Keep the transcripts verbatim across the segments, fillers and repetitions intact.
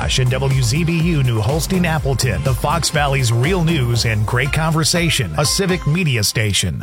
Rush and W Z B U New Holstein Appleton, the Fox Valley's real news and great conversation, a civic media station.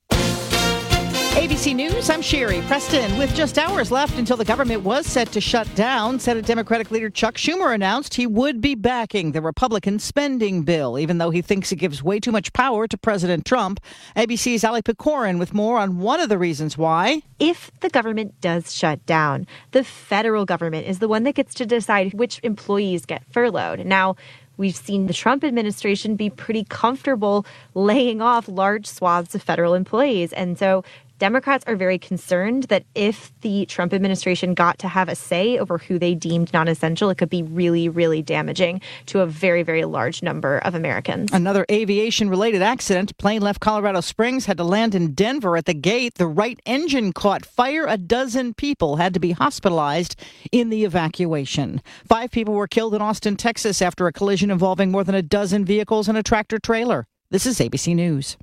A B C News, I'm Sherry Preston. With just hours left until the government was set to shut down, Senate Democratic leader Chuck Schumer announced he would be backing the Republican spending bill, even though he thinks it gives way too much power to President Trump. A B C's Ali Pecorin with more on one of the reasons why. If the government does shut down, the federal government is the one that gets to decide which employees get furloughed. Now, we've seen the Trump administration be pretty comfortable laying off large swaths of federal employees. And so Democrats are very concerned that if the Trump administration got to have a say over who they deemed non-essential, it could be really, really damaging to a very, very large number of Americans. Another aviation-related accident. A plane left Colorado Springs, had to land in Denver. At the gate, the right engine caught fire. A dozen people had to be hospitalized in the evacuation. Five people were killed in Austin, Texas, after a collision involving more than a dozen vehicles and a tractor-trailer. This is A B C News.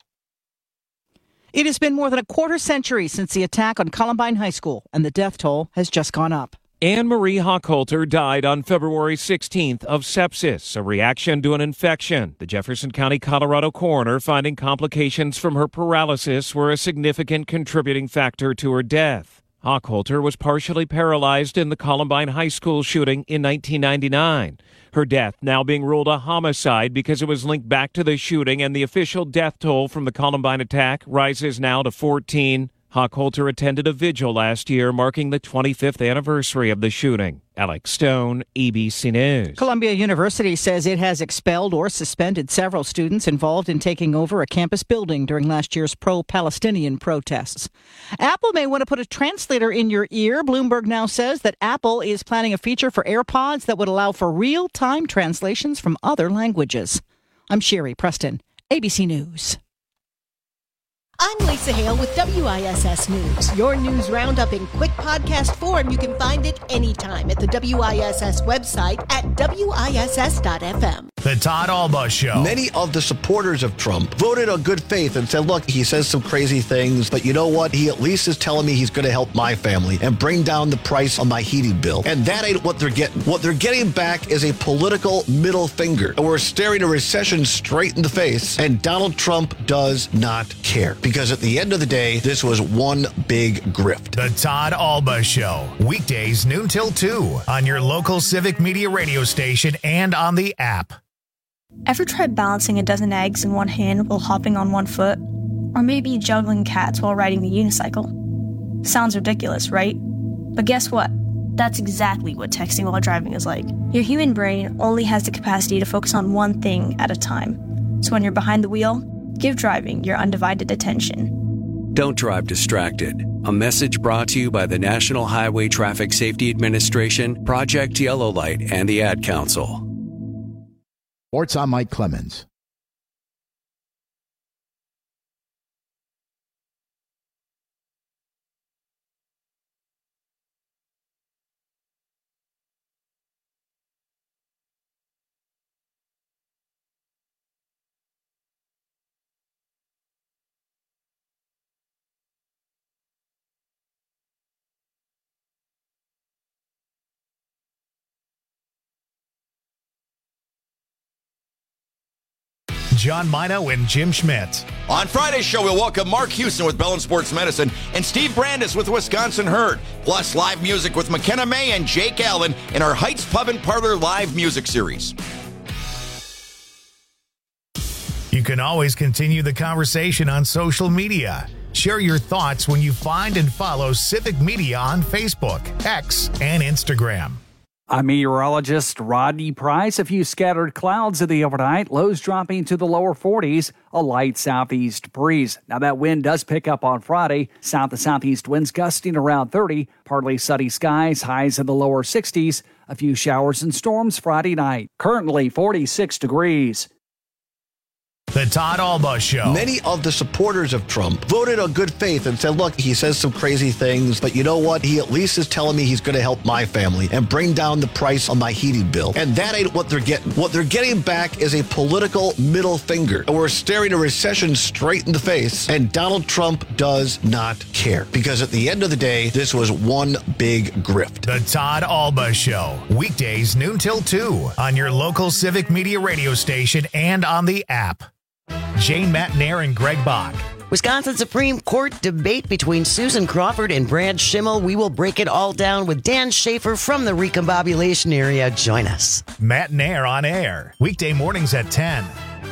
It has been more than a quarter century since the attack on Columbine High School, and the death toll has just gone up. Anne Marie Hochholter died on February sixteenth of sepsis, a reaction to an infection. The Jefferson County, Colorado coroner finding complications from her paralysis were a significant contributing factor to her death. Hochholter was partially paralyzed in the Columbine High School shooting in nineteen ninety-nine. Her death now being ruled a homicide because it was linked back to the shooting, and the official death toll from the Columbine attack rises now to fourteen. Hochholter attended a vigil last year marking the twenty-fifth anniversary of the shooting. Alex Stone, A B C News. Columbia University says it has expelled or suspended several students involved in taking over a campus building during last year's pro-Palestinian protests. Apple may want to put a translator in your ear. Bloomberg now says that Apple is planning a feature for AirPods that would allow for real-time translations from other languages. I'm Sherry Preston, A B C News. I'm Lisa Hale with W I S S News. Your news roundup in quick podcast form. You can find it anytime at the W I S S website at W I S S dot F M. The Todd Alba Show. Many of the supporters of Trump voted on good faith and said, look, he says some crazy things, but you know what? He at least is telling me he's going to help my family and bring down the price on my heating bill. And that ain't what they're getting. What they're getting back is a political middle finger. And we're staring a recession straight in the face, and Donald Trump does not care. Because at the end of the day, this was one big grift. The Todd Alba Show. Weekdays noon till two on your local civic media radio station and on the app. Ever tried balancing a dozen eggs in one hand while hopping on one foot? Or maybe juggling cats while riding the unicycle? Sounds ridiculous, right? But guess what? That's exactly what texting while driving is like. Your human brain only has the capacity to focus on one thing at a time. So when you're behind the wheel, give driving your undivided attention. Don't drive distracted. A message brought to you by the National Highway Traffic Safety Administration, Project Yellow Light, and the Ad Council. Sports, I'm Mike Clemens. John Mino and Jim Schmidt. On Friday's show, we'll welcome Mark Houston with Bell and Sports Medicine and Steve Brandis with Wisconsin Herd. Plus, live music with McKenna May and Jake Allen in our Heights Pub and Parlor live music series. You can always continue the conversation on social media. Share your thoughts when you find and follow Civic Media on Facebook, X, and Instagram. I'm meteorologist Rodney Price. A few scattered clouds in the overnight, lows dropping to the lower forties, a light southeast breeze. Now that wind does pick up on Friday. South to southeast winds gusting around thirty, partly sunny skies, highs in the lower sixties, a few showers and storms Friday night. Currently forty-six degrees. The Todd Alba Show. Many of the supporters of Trump voted on good faith and said, look, he says some crazy things, but you know what? He at least is telling me he's going to help my family and bring down the price on my heating bill. And that ain't what they're getting. What they're getting back is a political middle finger. And we're staring a recession straight in the face. And Donald Trump does not care. Because at the end of the day, this was one big grift. The Todd Alba Show. Weekdays noon till two on your local Civic Media radio station and on the app. Jane Matnair and Greg Bach. Wisconsin Supreme Court debate between Susan Crawford and Brad Schimmel. We will break it all down with Dan Schaefer from the recombobulation area. Join us. Matnair on air. Weekday mornings at ten.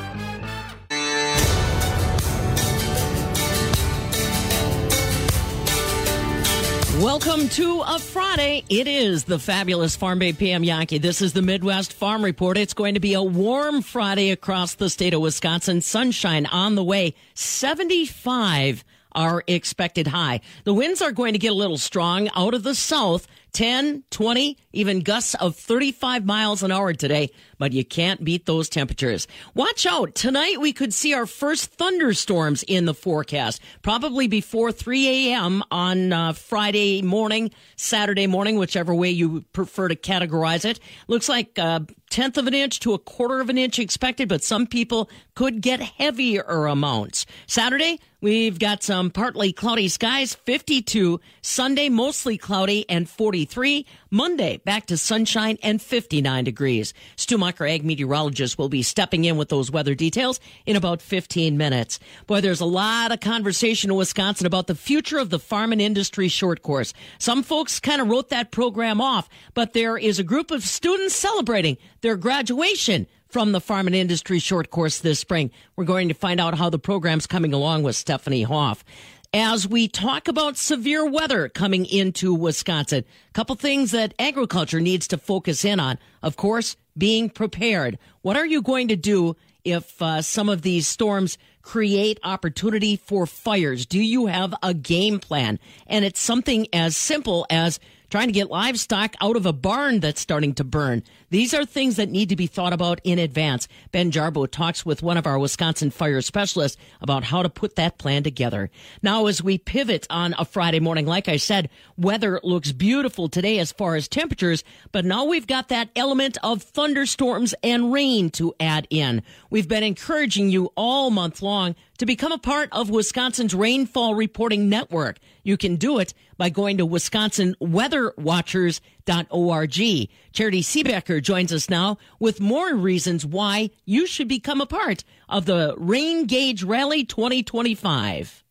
Welcome to a Friday. It is the fabulous Farm Babe P M Yankee. This is the Midwest Farm Report. It's going to be a warm Friday across the state of Wisconsin. Sunshine on the way. seventy-five our expected high. The winds are going to get a little strong out of the south. ten, twenty, even gusts of thirty-five miles an hour today, but you can't beat those temperatures. Watch out. Tonight we could see our first thunderstorms in the forecast, probably before three a.m. on uh, Friday morning, Saturday morning, whichever way you prefer to categorize it. Looks like a tenth of an inch to a quarter of an inch expected, but some people could get heavier amounts. Saturday, we've got some partly cloudy skies, fifty-two. Sunday, mostly cloudy and forty-three. Monday, back to sunshine and fifty-nine degrees. Stu Mucker, ag meteorologist, will be stepping in with those weather details in about fifteen minutes. Boy, there's a lot of conversation in Wisconsin about the future of the Farm and Industry Short Course. Some folks kind of wrote that program off, but there is a group of students celebrating their graduation from the Farm and Industry Short Course this spring. We're going to find out how the program's coming along with Stephanie Hoff. As we talk about severe weather coming into Wisconsin, a couple things that agriculture needs to focus in on. Of course, being prepared. What are you going to do if uh, some of these storms create opportunity for fires? Do you have a game plan? And it's something as simple as trying to get livestock out of a barn that's starting to burn. These are things that need to be thought about in advance. Ben Jarbo talks with one of our Wisconsin fire specialists about how to put that plan together. Now, as we pivot on a Friday morning, like I said, weather looks beautiful today as far as temperatures, but now we've got that element of thunderstorms and rain to add in. We've been encouraging you all month long to become a part of Wisconsin's Rainfall Reporting Network. You can do it by going to wisconsin weather watchers dot org. Charity Seebecker joins us now with more reasons why you should become a part of the Rain Gauge Rally twenty twenty-five.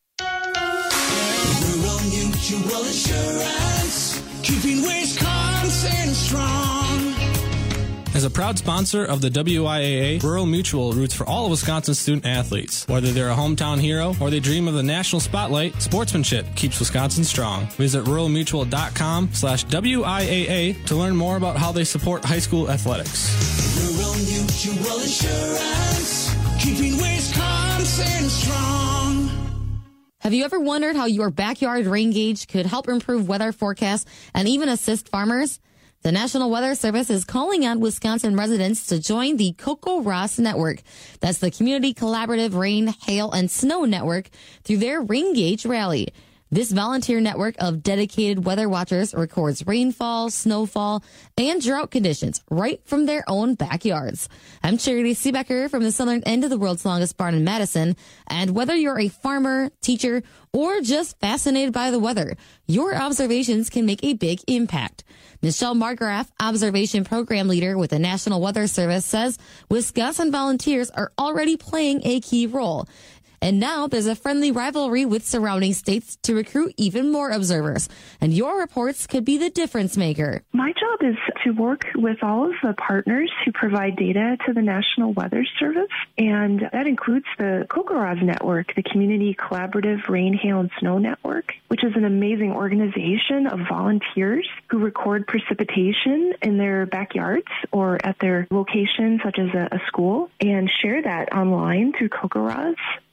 Rural Mutual Insurance, keeping Wisconsin strong. As a proud sponsor of the W I A A, Rural Mutual roots for all of Wisconsin's student athletes. Whether they're a hometown hero or they dream of the national spotlight, sportsmanship keeps Wisconsin strong. Visit rural mutual dot com slash W I A A to learn more about how they support high school athletics. Rural Mutual Insurance, keeping Wisconsin strong. Have you ever wondered how your backyard rain gauge could help improve weather forecasts and even assist farmers? The National Weather Service is calling on Wisconsin residents to join the CocoRaHS Network. That's the Community Collaborative Rain, Hail, and Snow Network through their Rain Gauge Rally. This volunteer network of dedicated weather watchers records rainfall, snowfall, and drought conditions right from their own backyards. I'm Charity Seebecker from the southern end of the world's longest barn in Madison. And whether you're a farmer, teacher, or just fascinated by the weather, your observations can make a big impact. Michelle Margraf, Observation Program Leader with the National Weather Service, says Wisconsin volunteers are already playing a key role. And now there's a friendly rivalry with surrounding states to recruit even more observers. And your reports could be the difference maker. My job is to work with all of the partners who provide data to the National Weather Service. And that includes the CocoRaHS Network, the Community Collaborative Rain, Hail, and Snow Network, which is an amazing organization of volunteers who record precipitation in their backyards or at their location, such as a, a school, and share that online through CocoRaHS.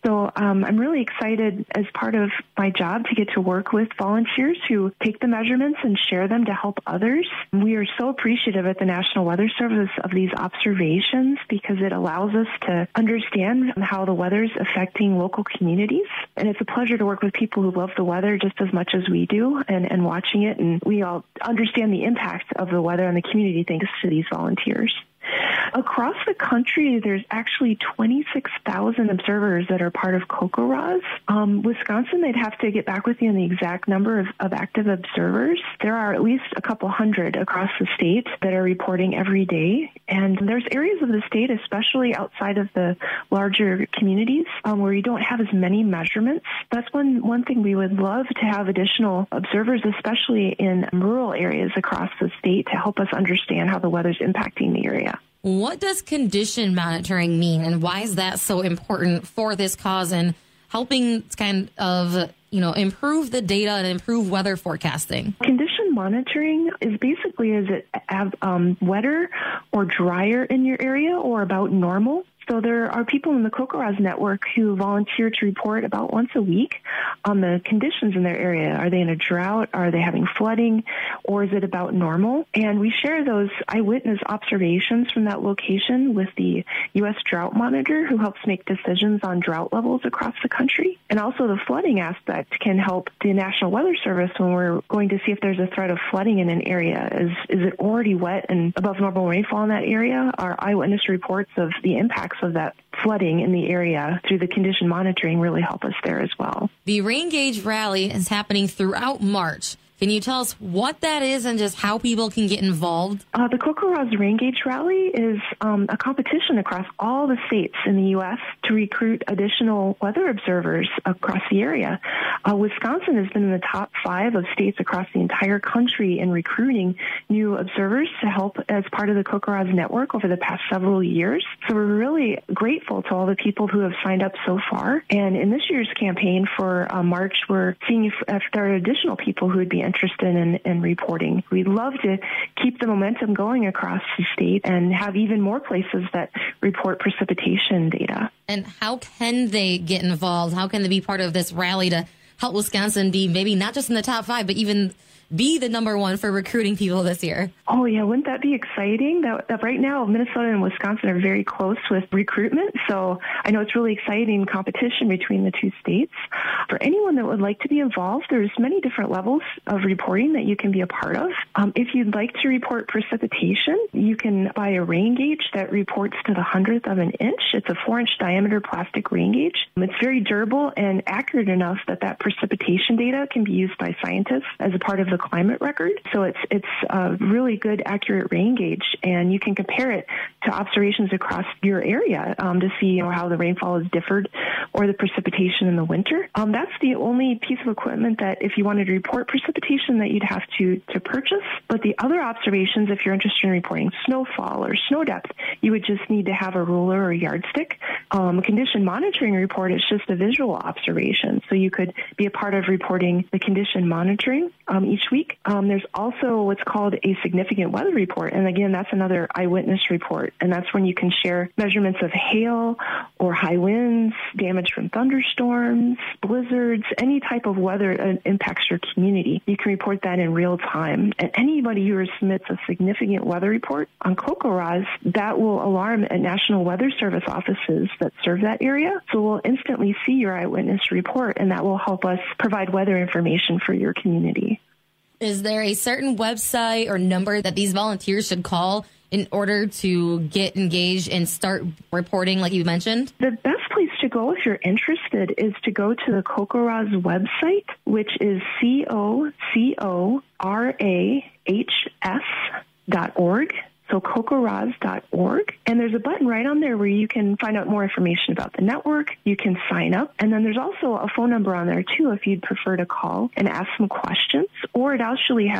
So um, I'm really excited as part of my job to get to work with volunteers who take the measurements and share them to help others. We are so appreciative at the National Weather Service of these observations because it allows us to understand how the weather is affecting local communities. And it's a pleasure to work with people who love the weather just as much as we do and, and watching it. And we all understand the impact of the weather on the community thanks to these volunteers. Across the country, there's actually twenty-six thousand observers that are part of CocoRa's. Um, Wisconsin, they'd have to get back with you on the exact number of, of active observers. There are at least a couple hundred across the state that are reporting every day. And there's areas of the state, especially outside of the larger communities, um, where you don't have as many measurements. That's one, one thing we would love to have additional observers, especially in rural areas across the state, to help us understand how the weather's impacting the area. What does condition monitoring mean, and why is that so important for this cause and helping kind of, you know, improve the data and improve weather forecasting? Condition monitoring is basically, is it um, wetter or drier in your area or about normal? So there are people in the CocoRa's network who volunteer to report about once a week on the conditions in their area. Are they in a drought? Are they having flooding? Or is it about normal? And we share those eyewitness observations from that location with the U S Drought Monitor, who helps make decisions on drought levels across the country. And also the flooding aspect can help the National Weather Service when we're going to see if there's a threat of flooding in an area. Is, is it already wet and above normal rainfall in that area? Our eyewitness reports of the impacts of that flooding in the area through the condition monitoring really help us there as well. The Rain Gauge Rally is happening throughout March. Can you tell us what that is and just how people can get involved? Uh, the CocoRa's Rain Gauge Rally is um, a competition across all the states in the U S to recruit additional weather observers across the area. Uh, Wisconsin has been in the top five of states across the entire country in recruiting new observers to help as part of the CocoRa's network over the past several years. So we're really grateful to all the people who have signed up so far. And in this year's campaign for uh, March, we're seeing if, if there are additional people who would be interested in, in reporting. We'd love to keep the momentum going across the state and have even more places that report precipitation data. And how can they get involved? How can they be part of this rally to help Wisconsin be maybe not just in the top five, but even be the number one for recruiting people this year? Oh, yeah. Wouldn't that be exciting? That, that right now, Minnesota and Wisconsin are very close with recruitment. So I know it's really exciting competition between the two states. For anyone that would like to be involved, there's many different levels of reporting that you can be a part of. Um, if you'd like to report precipitation, you can buy a rain gauge that reports to the hundredth of an inch. It's a four inch diameter plastic rain gauge. It's very durable and accurate enough that that precipitation data can be used by scientists as a part of the climate record. So it's it's a really good, accurate rain gauge, and you can compare it to observations across your area um, to see you know, how the rainfall has differed or the precipitation in the winter. Um, that's the only piece of equipment that if you wanted to report precipitation that you'd have to, to purchase. But the other observations, if you're interested in reporting snowfall or snow depth, you would just need to have a ruler or a yardstick. Um, a condition monitoring report is just a visual observation. So you could be a part of reporting the condition monitoring um, each week. Um, there's also what's called a significant weather report. And again, that's another eyewitness report. And that's when you can share measurements of hail or high winds, damage from thunderstorms, blizzards, any type of weather that impacts your community. You can report that in real time. And anybody who submits a significant weather report on CocoRa's, that will alarm at National Weather Service offices that serve that area. So we'll instantly see your eyewitness report, and that will help us provide weather information for your community. Is there a certain website or number that these volunteers should call in order to get engaged and start reporting like you mentioned? The best place to go if you're interested is to go to the CocoRa's website, which is C O C O R A H S dot org. So cocoraz dot org. And there's a button right on there where you can find out more information about the network. You can sign up. And then there's also a phone number on there, too, if you'd prefer to call and ask some questions. Or it actually has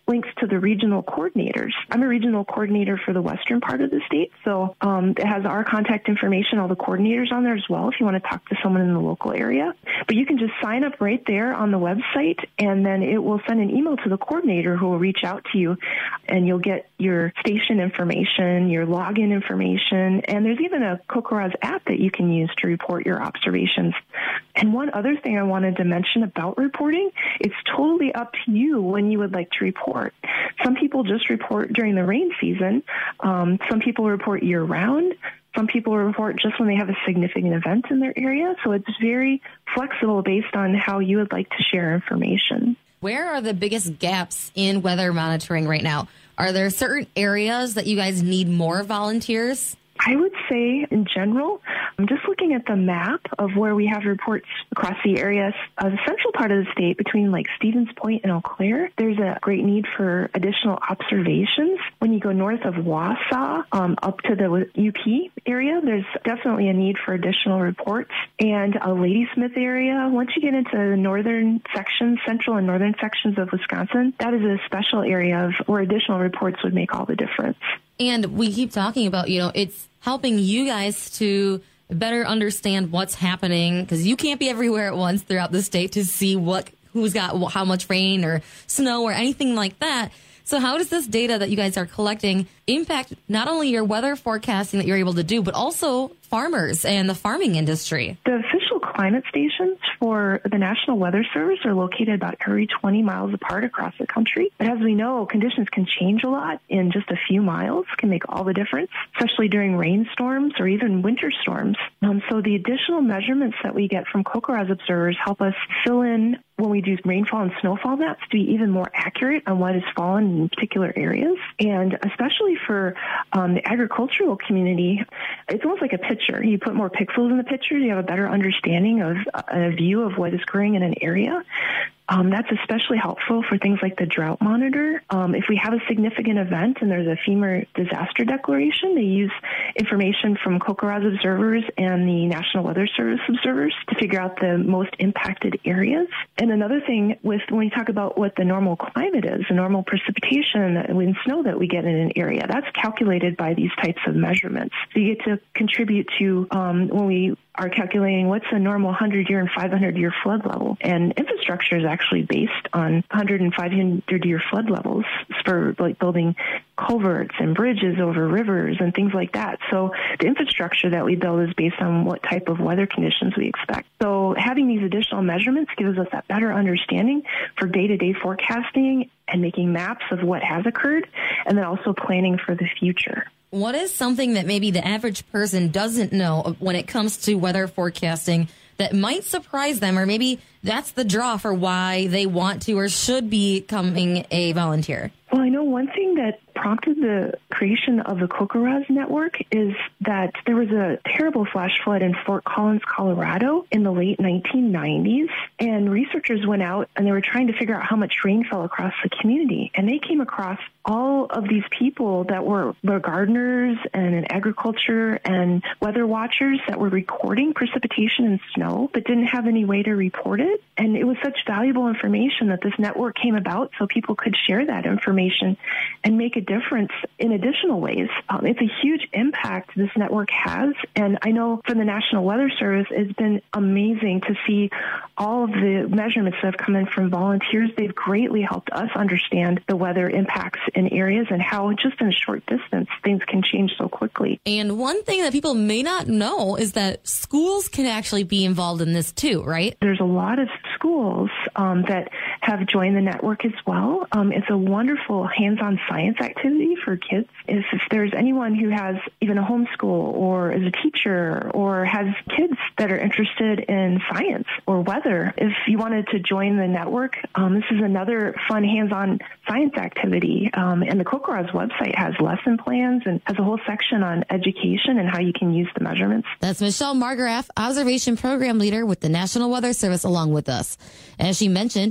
links to the regional coordinators. I'm a regional coordinator for the western part of the state, so um, it has our contact information, all the coordinators on there as well, if you want to talk to someone in the local area. But you can just sign up right there on the website, and then it will send an email to the coordinator who will reach out to you, and you'll get your station information, your login information, and there's even a CoCoRaHS app that you can use to report your observations. And one other thing I wanted to mention about reporting, it's totally up to you when you would like to report. Some people just report during the rain season. Um, some people report year-round. Some people report just when they have a significant event in their area. So it's very flexible based on how you would like to share information. Where are the biggest gaps in weather monitoring right now? Are there certain areas that you guys need more volunteers? I would say, in general, I'm just looking at the map of where we have reports across the area, uh, the central part of the state between like Stevens Point and Eau Claire. There's a great need for additional observations. When you go north of Wausau, um, up to the U P area, there's definitely a need for additional reports. And a Ladysmith area, once you get into the northern sections, central and northern sections of Wisconsin, that is a special area of where additional reports would make all the difference. And we keep talking about, you know, it's helping you guys to better understand what's happening, because you can't be everywhere at once throughout the state to see what who's got how much rain or snow or anything like that. So how does this data that you guys are collecting impact not only your weather forecasting that you're able to do, but also farmers and the farming industry? The official climate stations for the National Weather Service are located about every twenty miles apart across the country. But as we know, conditions can change a lot in just a few miles, can make all the difference, especially during rainstorms or even winter storms. Um, so the additional measurements that we get from CoCoRaHS observers help us fill in when we do rainfall and snowfall maps to be even more accurate on what has fallen in particular areas. And especially for um, the agricultural community, it's almost like a picture. You put more pixels in the picture, you have a better understanding of a view of what is occurring in an area. Um, that's especially helpful for things like the drought monitor. Um, if we have a significant event and there's a FEMA disaster declaration, they use information from CoCoRaHS observers and the National Weather Service observers to figure out the most impacted areas. And another thing with when we talk about what the normal climate is, the normal precipitation and wind snow that we get in an area, that's calculated by these types of measurements. So you get to contribute to um, when we are calculating what's a normal hundred-year and five hundred-year flood level. And infrastructure is actually based on one hundred and five hundred-year flood levels for like building culverts and bridges over rivers and things like that. So the infrastructure that we build is based on what type of weather conditions we expect. So having these additional measurements gives us that better understanding for day-to-day forecasting and making maps of what has occurred, and then also planning for the future. What is something that maybe the average person doesn't know when it comes to weather forecasting that might surprise them, or maybe that's the draw for why they want to or should be becoming a volunteer? Well, I know one thing that prompted the creation of the CoCoRaHS network is that there was a terrible flash flood in Fort Collins, Colorado in the late nineteen nineties, and researchers went out and they were trying to figure out how much rain fell across the community, and they came across all of these people that were, were gardeners and in agriculture and weather watchers that were recording precipitation and snow but didn't have any way to report it. And it was such valuable information that this network came about so people could share that information and make a difference in additional ways. Um, it's a huge impact this network has. And I know for the National Weather Service, it's been amazing to see all of the measurements that have come in from volunteers. They've greatly helped us understand the weather impacts in areas and how just in a short distance things can change so quickly. And one thing that people may not know is that schools can actually be involved in this too, right? There's a lot of schools um, that have joined the network as well. Um, it's a wonderful hands-on science activity for kids. If, if there's anyone who has even a homeschool or is a teacher or has kids that are interested in science or weather, if you wanted to join the network, um, this is another fun hands-on science activity. Um, and the CoCoRaHS website has lesson plans and has a whole section on education and how you can use the measurements. That's Michelle Margraf, Observation Program Leader with the National Weather Service, along with us. As she mentioned, if you're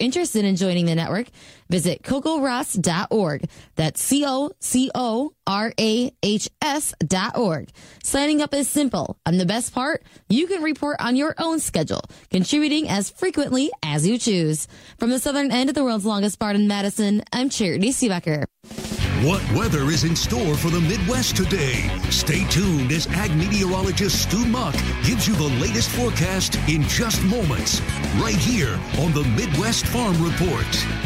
interested in joining the network, visit coco ross dot org. That's C O C O R A H S dot org. Signing up is simple. And the best part, you can report on your own schedule, contributing as frequently as you choose. From the southern end of the world's longest bar in Madison, I'm Charity Seebecker. What weather is in store for the Midwest today? Stay tuned as ag meteorologist Stu Muck gives you the latest forecast in just moments, right here on the Midwest Farm Report.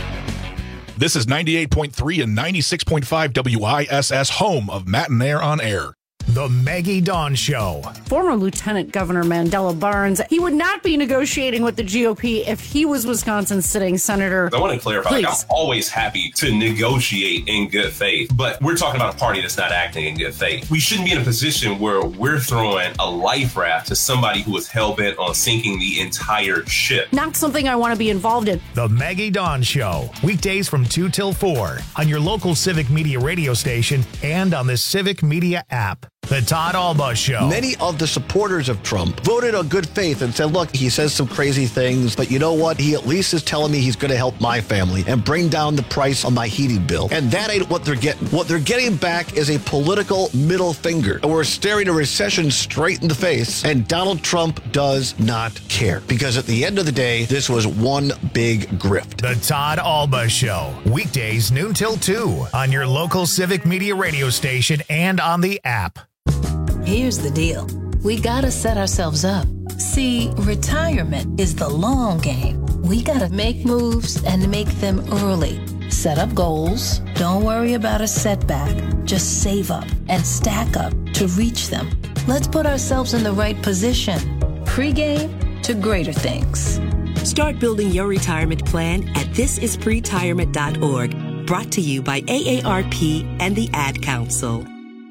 This is ninety-eight point three and ninety-six point five W I S S, home of Matt and Air on Air. The Maggie Dawn Show. Former Lieutenant Governor Mandela Barnes, he would not be negotiating with the G O P if he was Wisconsin's sitting senator. I want to clarify, like, I'm always happy to negotiate in good faith, but we're talking about a party that's not acting in good faith. We shouldn't be in a position where we're throwing a life raft to somebody who is hell-bent on sinking the entire ship. Not something I want to be involved in. The Maggie Dawn Show. Weekdays from two till four on your local Civic Media radio station and on the Civic Media app. The Todd Alba Show. Many of the supporters of Trump voted on good faith and said, look, he says some crazy things, but you know what? He at least is telling me he's going to help my family and bring down the price on my heating bill. And that ain't what they're getting. What they're getting back is a political middle finger. And we're staring a recession straight in the face. And Donald Trump does not care. Because at the end of the day, this was one big grift. The Todd Alba Show. Weekdays noon till two on your local Civic Media radio station and on the app. Here's the deal. We gotta set ourselves up. See, retirement is the long game. We gotta make moves and make them early. Set up goals. Don't worry about a setback. Just save up and stack up to reach them. Let's put ourselves in the right position. Pre-game to greater things. Start building your retirement plan at this is pretirement dot org. Brought to you by A A R P and the Ad Council.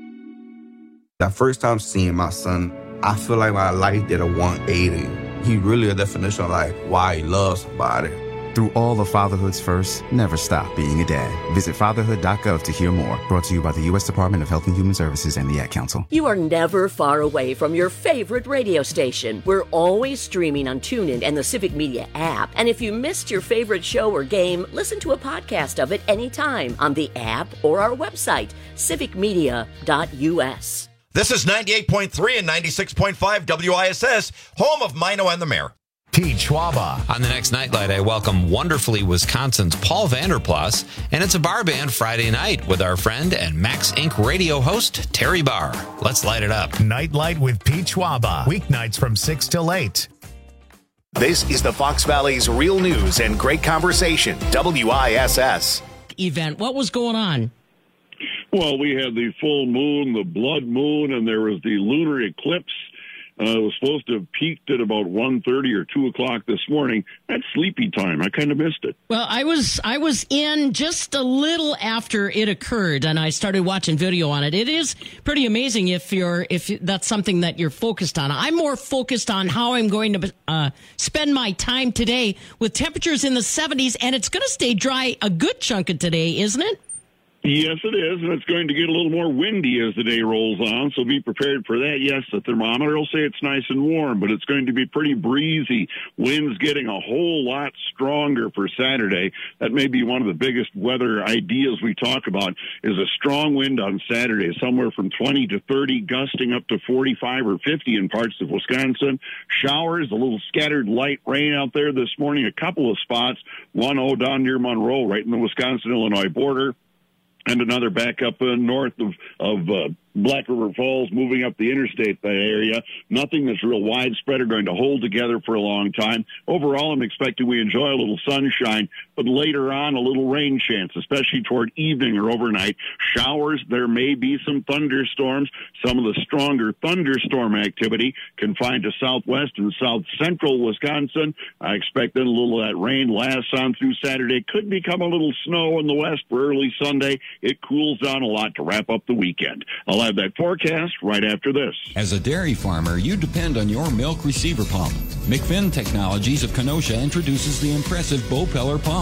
That first time seeing my son, I feel like my life did a one eighty. He really a definition of like why he loves somebody. Through all of fatherhood's first, never stop being a dad. Visit fatherhood dot gov to hear more. Brought to you by the U S Department of Health and Human Services and the Ad Council. You are never far away from your favorite radio station. We're always streaming on TuneIn and the Civic Media app. And if you missed your favorite show or game, listen to a podcast of it anytime on the app or our website, civic media dot U S. This is ninety-eight point three and ninety-six point five W I S S, home of Mino and the Mayor. Pete Schwaba. On the next Nightlight, I welcome Wonderfully Wisconsin's Paul Vanderplas, and it's a bar band Friday night with our friend and Max Incorporated radio host, Terry Barr. Let's light it up. Nightlight with Pete Schwaba. Weeknights from six till eight. This is the Fox Valley's real news and great conversation, W I S S. Event. What was going on? Well, we had the full moon, the blood moon, and there was the lunar eclipse. Uh, it was supposed to have peaked at about one thirty or two o'clock this morning. That's sleepy time. I kind of missed it. Well, I was I was in just a little after it occurred, and I started watching video on it. It is pretty amazing if you're if that's something that you're focused on. I'm more focused on how I'm going to uh, spend my time today with temperatures in the seventies, and it's going to stay dry a good chunk of today, isn't it? Yes, it is, and it's going to get a little more windy as the day rolls on, so be prepared for that. Yes, the thermometer will say it's nice and warm, but it's going to be pretty breezy. Winds getting a whole lot stronger for Saturday. That may be one of the biggest weather ideas we talk about, is a strong wind on Saturday, somewhere from twenty to thirty, gusting up to forty-five or fifty in parts of Wisconsin. Showers, a little scattered light rain out there this morning, a couple of spots, one oh down near Monroe, right in the Wisconsin-Illinois border, and another back up uh, north of, of uh, Black River Falls, moving up the interstate, that area. Nothing that's real widespread or going to hold together for a long time. Overall, I'm expecting we enjoy a little sunshine, but later on, a little rain chance, especially toward evening or overnight. Showers, there may be some thunderstorms. Some of the stronger thunderstorm activity confined to southwest and south central Wisconsin. I expect then a little of that rain lasts on through Saturday. Could become a little snow in the west for early Sunday. It cools down a lot to wrap up the weekend. I'll have that forecast right after this. As a dairy farmer, you depend on your milk receiver pump. McFinn Technologies of Kenosha introduces the impressive Bow Peller pump.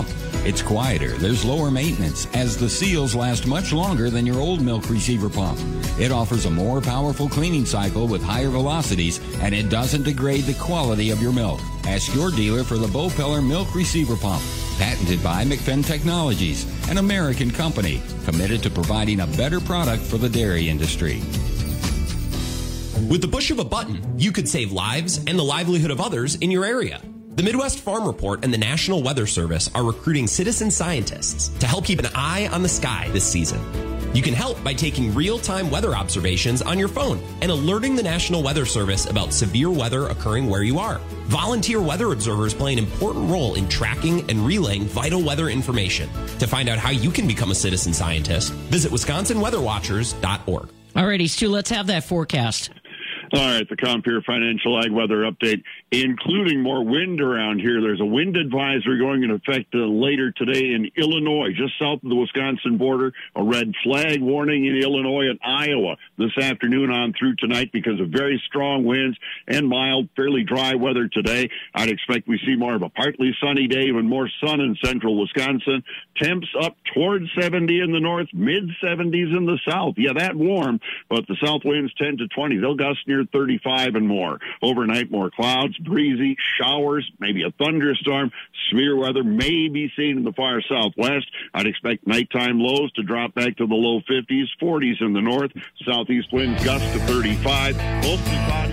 It's quieter, there's lower maintenance, as the seals last much longer than your old milk receiver pump. It offers a more powerful cleaning cycle with higher velocities, and it doesn't degrade the quality of your milk. Ask your dealer for the Bo Peller Milk Receiver Pump, patented by McFinn Technologies, an American company committed to providing a better product for the dairy industry. With the push of a button, you could save lives and the livelihood of others in your area. The Midwest Farm Report and the National Weather Service are recruiting citizen scientists to help keep an eye on the sky this season. You can help by taking real-time weather observations on your phone and alerting the National Weather Service about severe weather occurring where you are. Volunteer weather observers play an important role in tracking and relaying vital weather information. To find out how you can become a citizen scientist, visit wisconsin weather watchers dot org. All righty, Stu, let's have that forecast. All right, the Compere Financial Ag Weather Update, including more wind around here. There's a wind advisory going into effect uh, later today in Illinois, just south of the Wisconsin border. A red flag warning in Illinois and Iowa this afternoon on through tonight because of very strong winds and mild, fairly dry weather today. I'd expect we see more of a partly sunny day, even more sun in central Wisconsin. Temps up towards seventy in the north, mid seventies in the south. Yeah, that warm, but the south winds ten to twenty. They'll gust near thirty-five and more. Overnight, more clouds, breezy, showers, maybe a thunderstorm. Severe weather may be seen in the far southwest. I'd expect nighttime lows to drop back to the low fifties, forties in the north. Southeast winds gust to thirty-five. Mostly cloudy.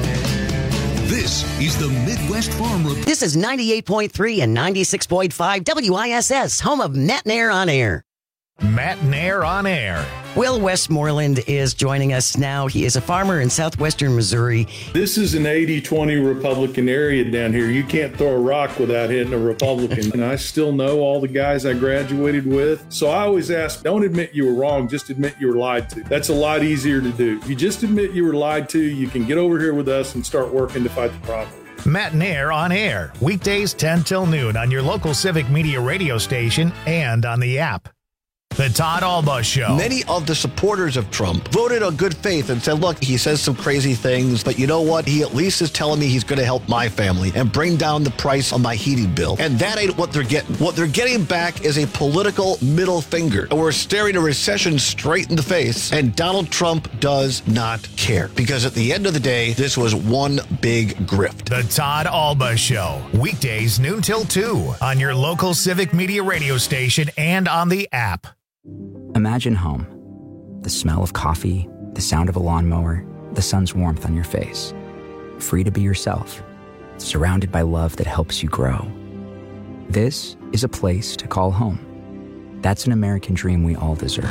This is the Midwest Farm Report. This is ninety-eight point three and ninety-six point five W I S S, home of Matt Nair on Air. Matt Nair on Air. Will Westmoreland is joining us now. He is a farmer in southwestern Missouri. This is an eighty twenty Republican area down here. You can't throw a rock without hitting a Republican. And I still know all the guys I graduated with. So I always ask, don't admit you were wrong, just admit you were lied to. That's a lot easier to do. If you just admit you were lied to, you can get over here with us and start working to fight the problem. Matt Nair on Air, weekdays ten till noon on your local Civic Media radio station and on the app. The Todd Alba Show. Many of the supporters of Trump voted on good faith and said, look, he says some crazy things, but you know what? He at least is telling me he's going to help my family and bring down the price on my heating bill. And that ain't what they're getting. What they're getting back is a political middle finger. And we're staring a recession straight in the face, and Donald Trump does not care. Because at the end of the day, this was one big grift. The Todd Alba Show. Weekdays noon till two on your local Civic Media radio station and on the app. Imagine home. The smell of coffee, the sound of a lawnmower, the sun's warmth on your face. Free to be yourself, surrounded by love that helps you grow. This is a place to call home. That's an American dream we all deserve.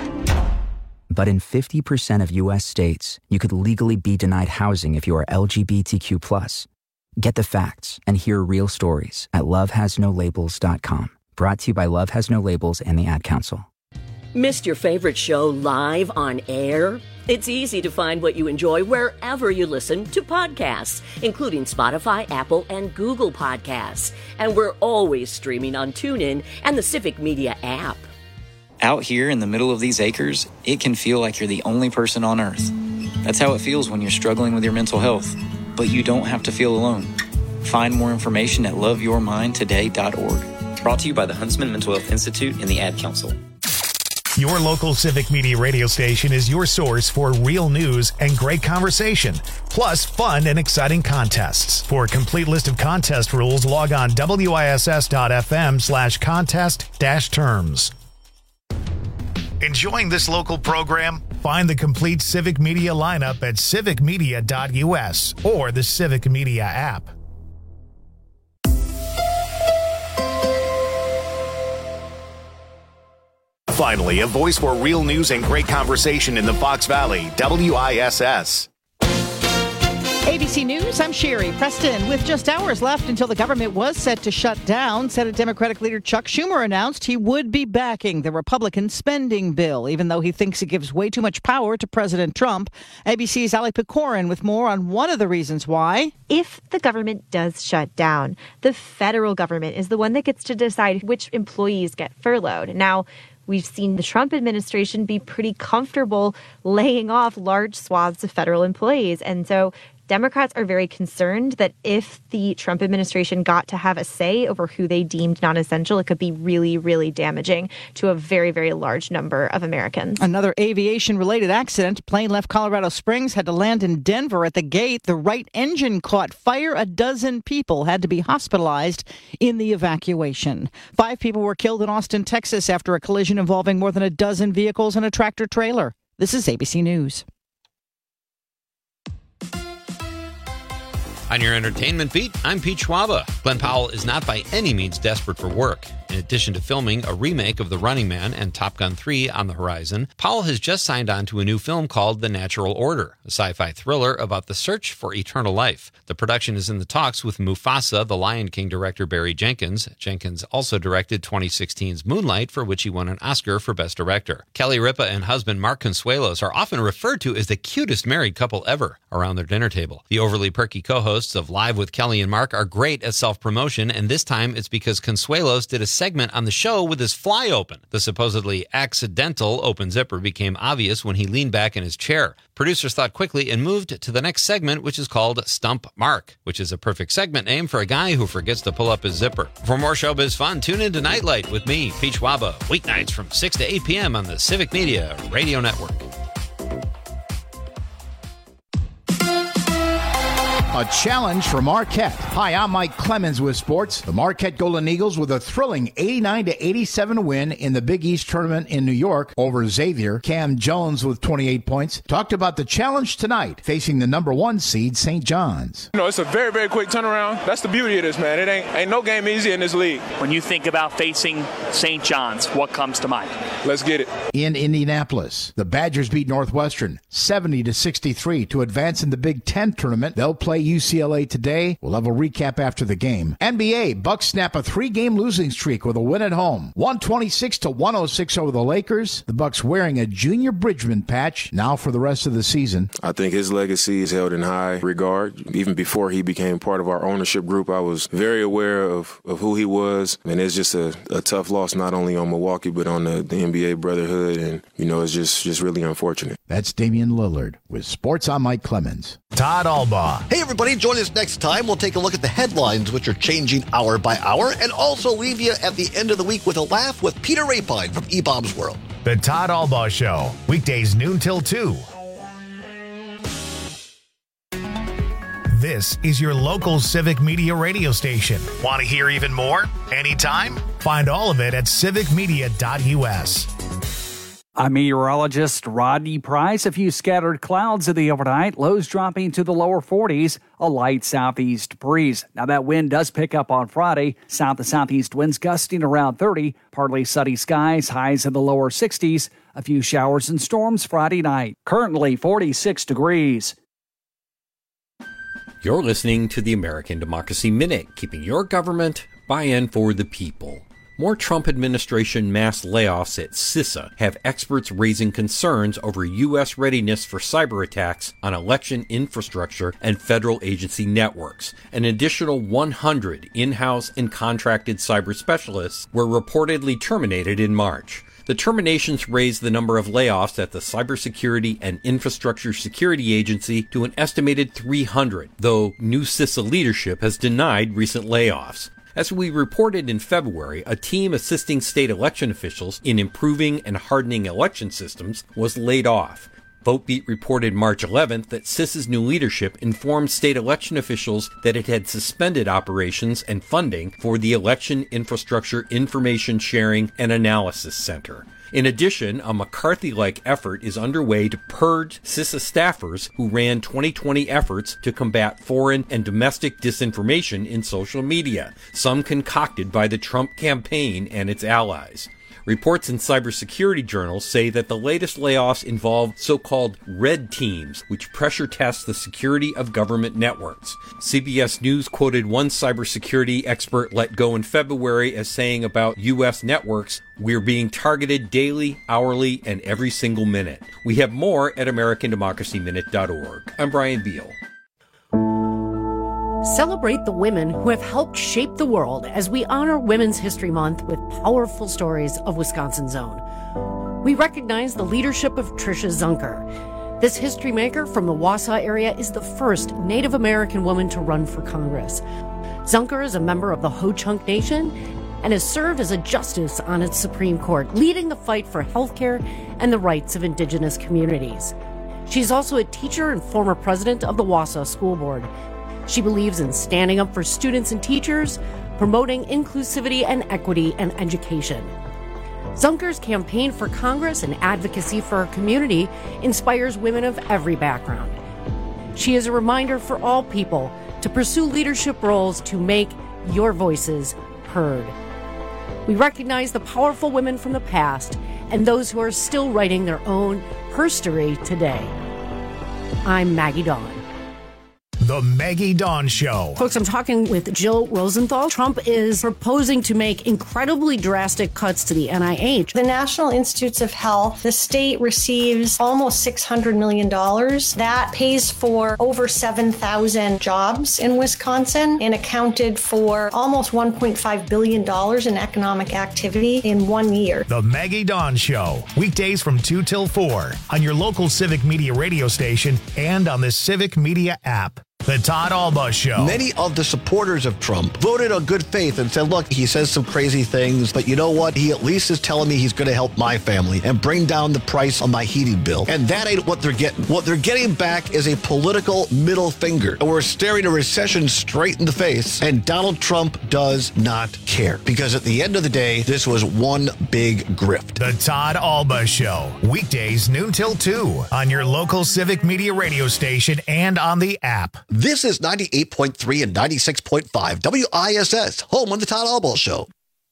But in fifty percent of U S states, you could legally be denied housing if you are L G B T Q plus. Get the facts and hear real stories at love has no labels dot com. Brought to you by Love Has No Labels and the Ad Council. Missed your favorite show live on air? It's easy to find what you enjoy wherever you listen to podcasts, including Spotify, Apple, and Google Podcasts. And we're always streaming on TuneIn and the Civic Media app. Out here in the middle of these acres, it can feel like you're the only person on Earth. That's how it feels when you're struggling with your mental health. But you don't have to feel alone. Find more information at love your mind today dot org. Brought to you by the Huntsman Mental Health Institute and the Ad Council. Your local Civic Media radio station is your source for real news and great conversation, plus fun and exciting contests. For a complete list of contest rules, log on W I S S dot F M slash contest dash terms. Enjoying this local program? Find the complete Civic Media lineup at civic media dot U S or the Civic Media app. Finally, a voice for real news and great conversation in the Fox Valley, W I S S. A B C News, I'm Sherry Preston. With just hours left until the government was set to shut down, Senate Democratic leader Chuck Schumer announced he would be backing the Republican spending bill, even though he thinks it gives way too much power to President Trump. A B C's Ali Pecorin with more on one of the reasons why. If the government does shut down, the federal government is the one that gets to decide which employees get furloughed. Now, we've seen the Trump administration be pretty comfortable laying off large swaths of federal employees. And so Democrats are very concerned that if the Trump administration got to have a say over who they deemed non-essential, it could be really, really damaging to a very, very large number of Americans. Another aviation-related accident. Plane left Colorado Springs, had to land in Denver. At the gate, the right engine caught fire. A dozen people had to be hospitalized in the evacuation. Five people were killed in Austin, Texas, after a collision involving more than a dozen vehicles and a tractor-trailer. This is A B C News. On your entertainment beat, I'm Pete Schwaba. Glenn Powell is not by any means desperate for work. In addition to filming a remake of The Running Man and Top Gun three on the horizon, Powell has just signed on to a new film called The Natural Order, a sci-fi thriller about the search for eternal life. The production is in the talks with Mufasa, the Lion King director Barry Jenkins. Jenkins also directed twenty sixteen's Moonlight, for which he won an Oscar for Best Director. Kelly Ripa and husband Mark Consuelos are often referred to as the cutest married couple ever around their dinner table. The overly perky co-hosts of Live with Kelly and Mark are great at self-promotion, and this time it's because Consuelos did a segment on the show with his fly open. The supposedly accidental open zipper became obvious when he leaned back in his chair. Producers thought quickly and moved to the next segment, which is called Stump Mark, which is a perfect segment name for a guy who forgets to pull up his zipper. For more showbiz fun, tune in to Nightlight with me, Pete Schwaba, weeknights from six to eight p.m. on the Civic Media Radio Network. A challenge for Marquette. Hi, I'm Mike Clemens with sports. The Marquette Golden Eagles with a thrilling eighty-nine to eighty-seven win in the Big East tournament in New York over Xavier. Cam Jones with twenty-eight points talked about the challenge tonight facing the number one seed Saint John's. You know, it's a very, very quick turnaround. That's the beauty of this, man. It ain't ain't no game easy in this league. When you think about facing Saint John's, what comes to mind? Let's get it. In Indianapolis, the Badgers beat Northwestern seventy to sixty-three to advance in the Big Ten tournament. They'll play U C L A today. We'll have a recap after the game. N B A, Bucks snap a three-game losing streak with a win at home. one twenty-six to one oh six over the Lakers. The Bucks wearing a Junior Bridgman patch now for the rest of the season. I think his legacy is held in high regard. Even before he became part of our ownership group, I was very aware of, of who he was. And it's just a, a tough loss, not only on Milwaukee, but on the, the N B A brotherhood. And, you know, it's just, just really unfortunate. That's Damian Lillard with Sports. I'm Mike Clemens. Todd Albaugh. Hey, everybody, join us next time. We'll take a look at the headlines, which are changing hour by hour, and also leave you at the end of the week with a laugh with Peter Rapine from E-Bombs World. The Todd Albaugh Show, weekdays noon till two. This is your local Civic Media radio station. Want to hear even more? Anytime? Find all of it at civic media dot u s. I'm meteorologist Rodney Price. A few scattered clouds in the overnight, lows dropping to the lower forties, a light southeast breeze. Now that wind does pick up on Friday. South to southeast winds gusting around thirty, partly sunny skies, highs in the lower sixties, a few showers and storms Friday night. Currently forty-six degrees. You're listening to the American Democracy Minute, keeping your government by and for the people. More Trump administration mass layoffs at CISA have experts raising concerns over U S readiness for cyber attacks on election infrastructure and federal agency networks. An additional one hundred in-house and contracted cyber specialists were reportedly terminated in March. The terminations raised the number of layoffs at the Cybersecurity and Infrastructure Security Agency to an estimated three hundred, though new CISA leadership has denied recent layoffs. As we reported in February, a team assisting state election officials in improving and hardening election systems was laid off. VoteBeat reported March eleventh that CISA's new leadership informed state election officials that it had suspended operations and funding for the Election Infrastructure Information Sharing and Analysis Center. In addition, a McCarthy-like effort is underway to purge CISA staffers who ran twenty twenty efforts to combat foreign and domestic disinformation in social media, some concocted by the Trump campaign and its allies. Reports in cybersecurity journals say that the latest layoffs involve so-called red teams, which pressure test the security of government networks. C B S News quoted one cybersecurity expert let go in February as saying about U S networks, "We're being targeted daily, hourly, and every single minute." We have more at american democracy minute dot org. I'm Brian Beal. Celebrate the women who have helped shape the world as we honor Women's History Month with powerful stories of Wisconsin's own. We recognize the leadership of Tricia Zunker. This history maker from the Wausau area is the first Native American woman to run for Congress. Zunker is a member of the Ho-Chunk Nation and has served as a justice on its Supreme Court, leading the fight for health care and the rights of indigenous communities. She's also a teacher and former president of the Wausau School Board. She believes in standing up for students and teachers, promoting inclusivity and equity in education. Zunker's campaign for Congress and advocacy for her community inspires women of every background. She is a reminder for all people to pursue leadership roles to make your voices heard. We recognize the powerful women from the past and those who are still writing their own herstory today. I'm Maggie Dawn. The Maggie Dawn Show. Folks, I'm talking with Jill Rosenthal. Trump is proposing to make incredibly drastic cuts to the N I H. The National Institutes of Health, the state receives almost six hundred million dollars. That pays for over seven thousand jobs in Wisconsin and accounted for almost one point five billion dollars in economic activity in one year. The Maggie Dawn Show. Weekdays from two till four on your local Civic Media radio station and on the Civic Media app. The Todd Alba Show. Many of the supporters of Trump voted on good faith and said, look, he says some crazy things, but you know what? He at least is telling me he's going to help my family and bring down the price on my heating bill. And that ain't what they're getting. What they're getting back is a political middle finger. And we're staring a recession straight in the face. And Donald Trump does not care. Because at the end of the day, this was one big grift. The Todd Alba Show. Weekdays noon till two on your local Civic Media radio station and on the app. This is ninety-eight point three and ninety-six point five W I S S, home on the Todd Alba Show.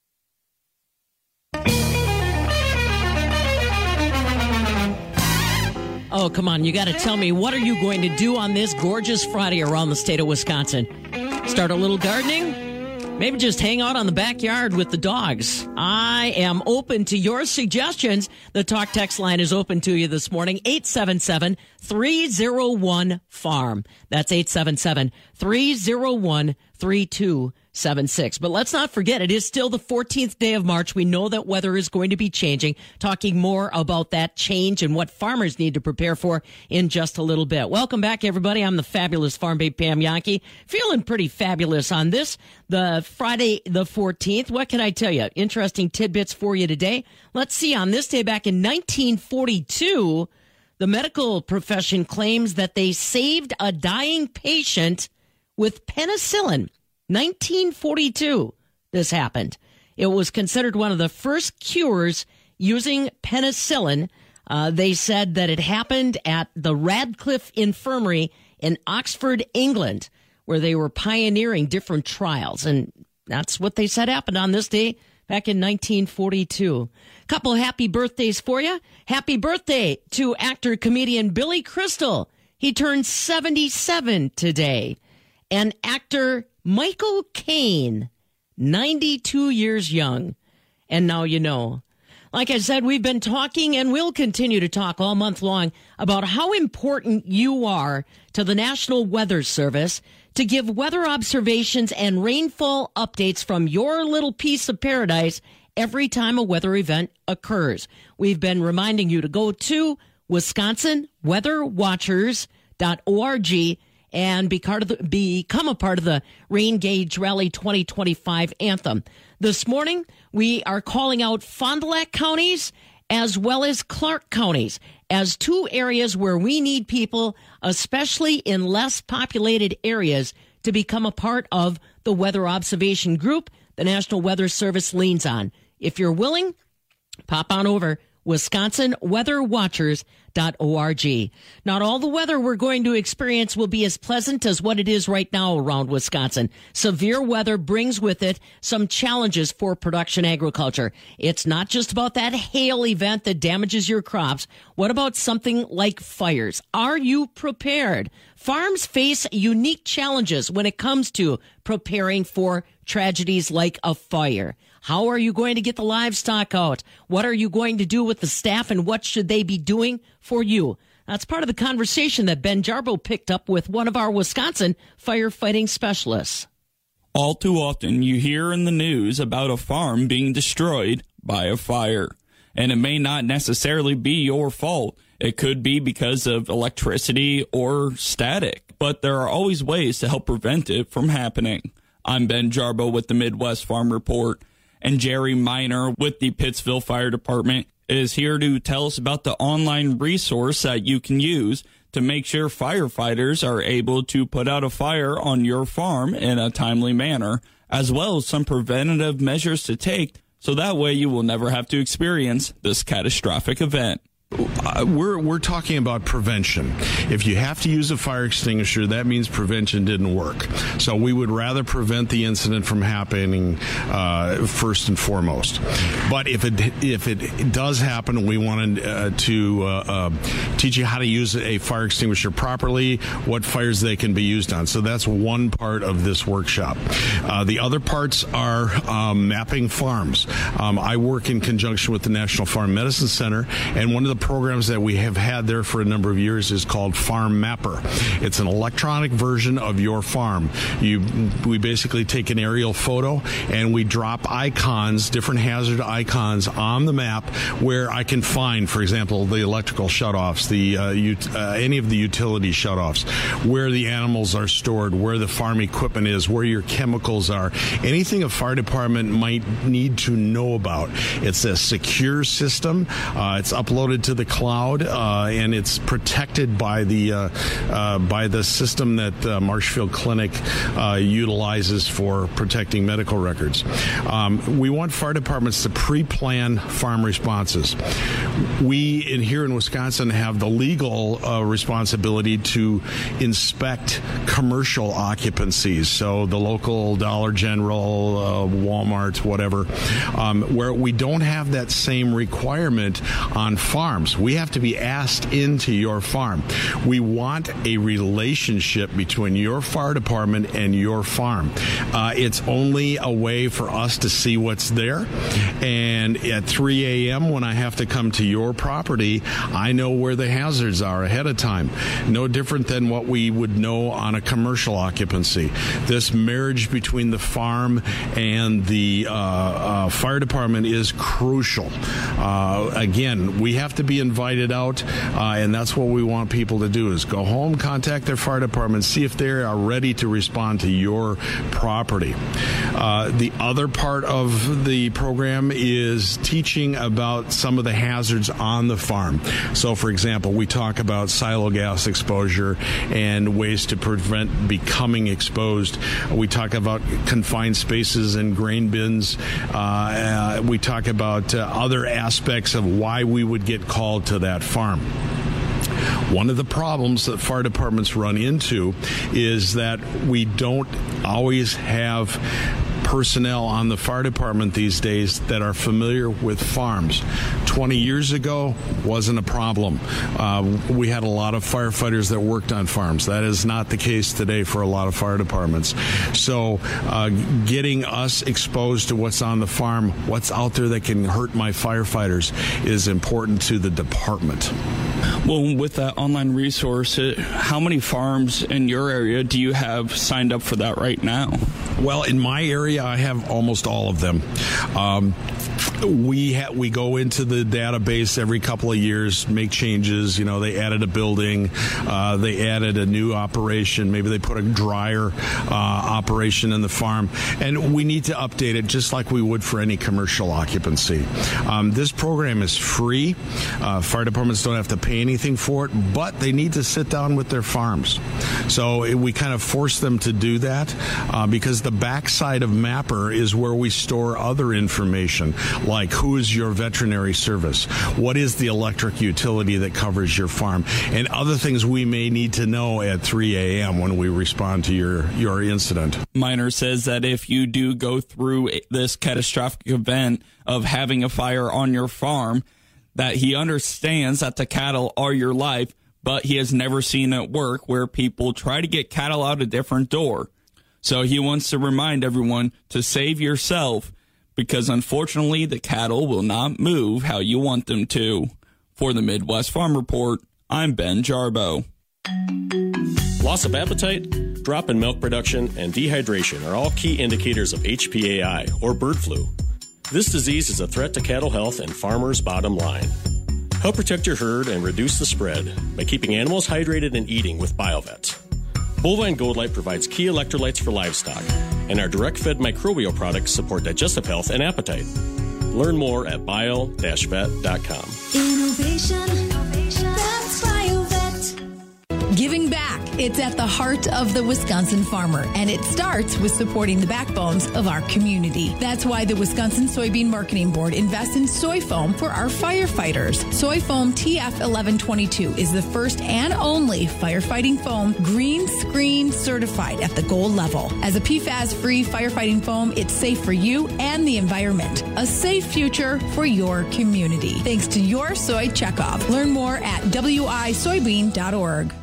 Oh, come on. You got to tell me, what are you going to do on this gorgeous Friday around the state of Wisconsin? Start a little gardening? Maybe just hang out on the backyard with the dogs. I am open to your suggestions. The talk text line is open to you this morning. eight seven seven, three oh one, farm. That's eight seven seven, three oh one, three two seven six. But let's not forget, it is still the fourteenth day of March. We know that weather is going to be changing. Talking more about that change and what farmers need to prepare for in just a little bit. Welcome back, everybody. I'm the fabulous Farm Babe Pam Yankee. Feeling pretty fabulous on this, the Friday the fourteenth. What can I tell you? Interesting tidbits for you today. Let's see. On this day back in nineteen forty-two, the medical profession claims that they saved a dying patient with penicillin. nineteen forty-two, this happened. It was considered one of the first cures using penicillin. Uh, they said that it happened at the Radcliffe Infirmary in Oxford, England, where they were pioneering different trials. And that's what they said happened on this day back in nineteen forty-two. Couple happy birthdays for you. Happy birthday to actor, comedian Billy Crystal. He turned seventy-seven today. And actor Michael Caine, ninety-two years young. And now you know. Like I said, we've been talking and will continue to talk all month long about how important you are to the National Weather Service to give weather observations and rainfall updates from your little piece of paradise every time a weather event occurs. We've been reminding you to go to Wisconsin Weather Watchers dot org and be part of the, become a part of the Rain Gauge Rally twenty twenty-five anthem. This morning, we are calling out Fond du Lac counties as well as Clark counties as two areas where we need people, especially in less populated areas, to become a part of the weather observation group the National Weather Service leans on. If you're willing, pop on over Wisconsin Weather Watchers dot org. Not all the weather we're going to experience will be as pleasant as what it is right now around Wisconsin. Severe weather brings with it some challenges for production agriculture. It's not just about that hail event that damages your crops. What about something like fires? Are you prepared? Farms face unique challenges when it comes to preparing for tragedies like a fire. How are you going to get the livestock out? What are you going to do with the staff, and what should they be doing for you? That's part of the conversation that Ben Jarbo picked up with one of our Wisconsin firefighting specialists. All too often you hear in the news about a farm being destroyed by a fire. And it may not necessarily be your fault. It could be because of electricity or static, but there are always ways to help prevent it from happening. I'm Ben Jarbo with the Midwest Farm Report, and Jerry Miner with the Pittsville Fire Department is here to tell us about the online resource that you can use to make sure firefighters are able to put out a fire on your farm in a timely manner, as well as some preventative measures to take so that way you will never have to experience this catastrophic event. Uh, we're we're talking about prevention. If you have to use a fire extinguisher, that means prevention didn't work. So we would rather prevent the incident from happening uh, first and foremost. But if it if it does happen, we wanted uh, to uh, uh, teach you how to use a fire extinguisher properly, what fires they can be used on. So that's one part of this workshop. Uh, the other parts are um, mapping farms. Um, I work in conjunction with the National Farm Medicine Center, and one of the programs that we have had there for a number of years is called Farm Mapper. It's an electronic version of your farm. You, we basically take an aerial photo and we drop icons, different hazard icons on the map where I can find, for example, the electrical shutoffs, the uh, ut- uh, any of the utility shutoffs, where the animals are stored, where the farm equipment is, where your chemicals are, anything a fire department might need to know about. It's a secure system. Uh, it's uploaded to the cloud, uh, and it's protected by the uh, uh, by the system that uh, Marshfield Clinic uh, utilizes for protecting medical records. Um, we want fire departments to pre-plan farm responses. We in here in Wisconsin have the legal uh, responsibility to inspect commercial occupancies, so the local Dollar General, uh, Walmart, whatever, um, where we don't have that same requirement on farms. We have to be asked into your farm. We want a relationship between your fire department and your farm. Uh, it's only a way for us to see what's there. And at three a.m. when I have to come to your property, I know where the hazards are ahead of time. No different than what we would know on a commercial occupancy. This marriage between the farm and the uh, uh, fire department is crucial. Uh, again, we have to be invited out, uh, and that's what we want people to do, is go home, contact their fire department, see if they are ready to respond to your property. Uh, the other part of the program is teaching about some of the hazards on the farm. So, for example, we talk about silo gas exposure and ways to prevent becoming exposed. We talk about confined spaces and grain bins. Uh, uh, we talk about uh, other aspects of why we would get called to that farm. One of the problems that fire departments run into is that we don't always have personnel on the fire department these days that are familiar with farms. twenty years ago wasn't a problem. Uh, we had a lot of firefighters that worked on farms. That is not the case today for a lot of fire departments. So uh, getting us exposed to what's on the farm, what's out there that can hurt my firefighters, is important to the department. Well, with that online resource, how many farms in your area do you have signed up for that right now? Well, in my area, I have almost all of them. Um, we ha- we go into the database every couple of years, make changes. You know, they added a building, uh, they added a new operation, maybe they put a dryer uh, operation in the farm, and we need to update it just like we would for any commercial occupancy. Um, this program is free. Uh, fire departments don't have to pay anything for it, but they need to sit down with their farms. So it, we kind of force them to do that uh, because the backside of Mapper is where we store other information, like who is your veterinary service, what is the electric utility that covers your farm, and other things we may need to know at three a.m. when we respond to your, your incident. Miner says that if you do go through this catastrophic event of having a fire on your farm, that he understands that the cattle are your life, but he has never seen it work where people try to get cattle out a different door. So he wants to remind everyone to save yourself, because unfortunately the cattle will not move how you want them to. For the Midwest Farm Report, I'm Ben Jarbo. Loss of appetite, drop in milk production, and dehydration are all key indicators of H P A I, or bird flu. This disease is a threat to cattle health and farmers' bottom line. Help protect your herd and reduce the spread by keeping animals hydrated and eating with BioVet. Bovine Gold Light provides key electrolytes for livestock, and our direct-fed microbial products support digestive health and appetite. Learn more at bio dash vet dot com. Innovation, that's BioVet. Giving back. It's at the heart of the Wisconsin farmer, and it starts with supporting the backbones of our community. That's why the Wisconsin Soybean Marketing Board invests in soy foam for our firefighters. Soy foam T F eleven twenty-two is the first and only firefighting foam green screen certified at the gold level. As a P FAS-free firefighting foam, it's safe for you and the environment. A safe future for your community. Thanks to your soy checkoff. Learn more at w i soybean dot org.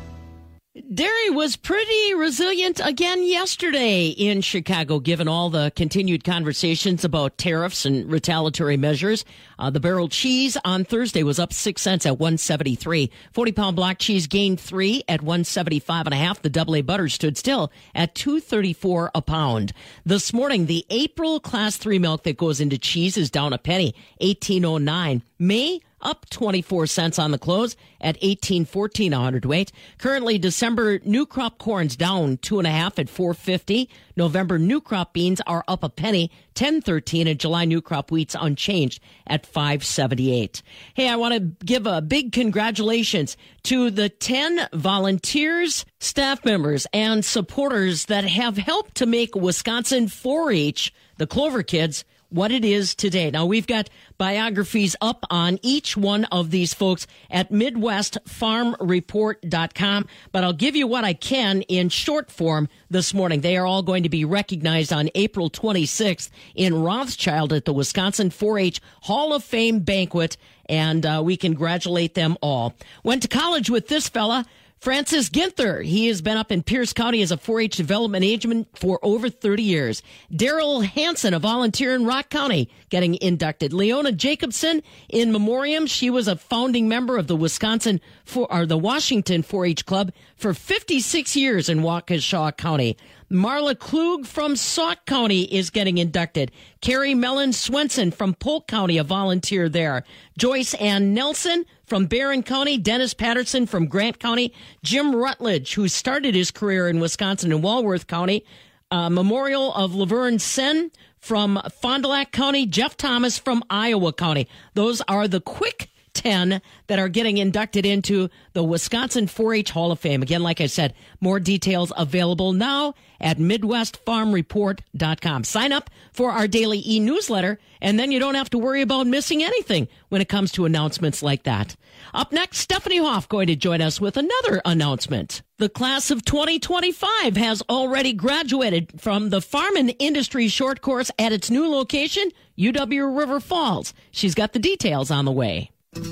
Dairy was pretty resilient again yesterday in Chicago, given all the continued conversations about tariffs and retaliatory measures. Uh, the barrel cheese on Thursday was up six cents at one seventy-three. forty pound block cheese gained three at one seventy-five and a half. The double A butter stood still at two thirty-four a pound. This morning, the April class three milk that goes into cheese is down a penny, eighteen oh nine. May up twenty-four cents on the close at eighteen fourteen a hundredweight. Currently, December new crop corn's down two and a half at four fifty. November new crop beans are up a penny, ten thirteen, and July new crop wheat's unchanged at five seventy-eight. Hey, I want to give a big congratulations to the ten volunteers, staff members, and supporters that have helped to make Wisconsin four H, the Clover Kids, what it is today. Now, we've got biographies up on each one of these folks at midwest farm report dot com, but I'll give you what I can in short form this morning. They are all going to be recognized on April twenty-sixth in Rothschild at the Wisconsin four H Hall of Fame banquet, and uh, we congratulate them all. Went to college with this fella, Francis Ginther. He has been up in Pierce County as a four H development agent for over thirty years. Daryl Hansen, a volunteer in Rock County, getting inducted. Leona Jacobson in memoriam. She was a founding member of the Wisconsin for, or the Washington four H Club for fifty-six years in Waukesha County. Marla Klug from Sauk County is getting inducted. Carrie Mellon Swenson from Polk County, a volunteer there. Joyce Ann Nelson from Barron County. Dennis Patterson from Grant County. Jim Rutledge, who started his career in Wisconsin in Walworth County. Uh, Memorial of Laverne Sen from Fond du Lac County. Jeff Thomas from Iowa County. Those are the quick ten that are getting inducted into the Wisconsin four H Hall of Fame. Again, like I said, more details available now at midwest farm report dot com. Sign up for our daily e-newsletter, and then you don't have to worry about missing anything when it comes to announcements like that. Up next, Stephanie Hoff going to join us with another announcement. The class of twenty twenty-five has already graduated from the Farm and Industry Short Course at its new location, U W River Falls. She's got the details on the way.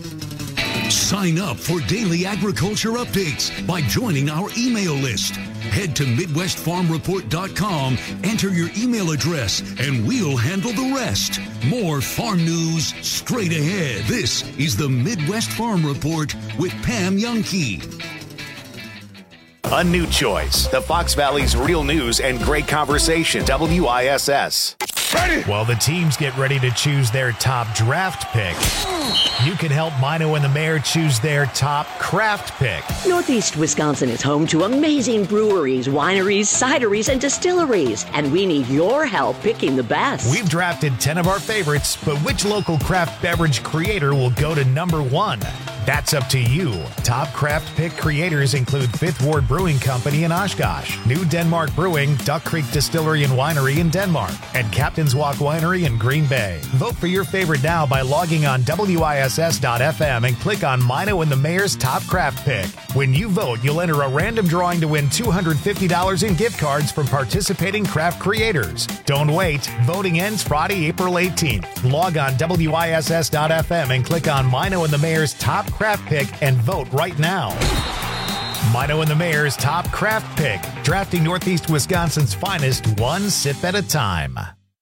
Sign up for daily agriculture updates by joining our email list. Head to midwest farm report dot com, enter your email address, and we'll handle the rest. More farm news straight ahead. This is the Midwest Farm Report with Pam Youngkey. A new choice. The Fox Valley's real news and great conversation. W I S S. Ready? While the teams get ready to choose their top draft pick, you can help Mino and the Mayor choose their top craft pick. Northeast Wisconsin is home to amazing breweries, wineries, cideries, and distilleries, and we need your help picking the best. We've drafted ten of our favorites, but which local craft beverage creator will go to number one? That's up to you. Top craft pick creators include Fifth Ward Brewing Company in Oshkosh, New Denmark Brewing, Duck Creek Distillery and Winery in Denmark, and Captain's Walk Winery in Green Bay. Vote for your favorite now by logging on W I S S dot F M and click on Mino and the Mayor's Top Craft Pick. When you vote, you'll enter a random drawing to win two hundred fifty dollars in gift cards from participating craft creators. Don't wait. Voting ends Friday, April eighteenth. Log on W I S S dot F M and click on Mino and the Mayor's Top Craft Pick and vote right now. Mino and the Mayor's Top Craft Pick, drafting Northeast Wisconsin's finest one sip at a time.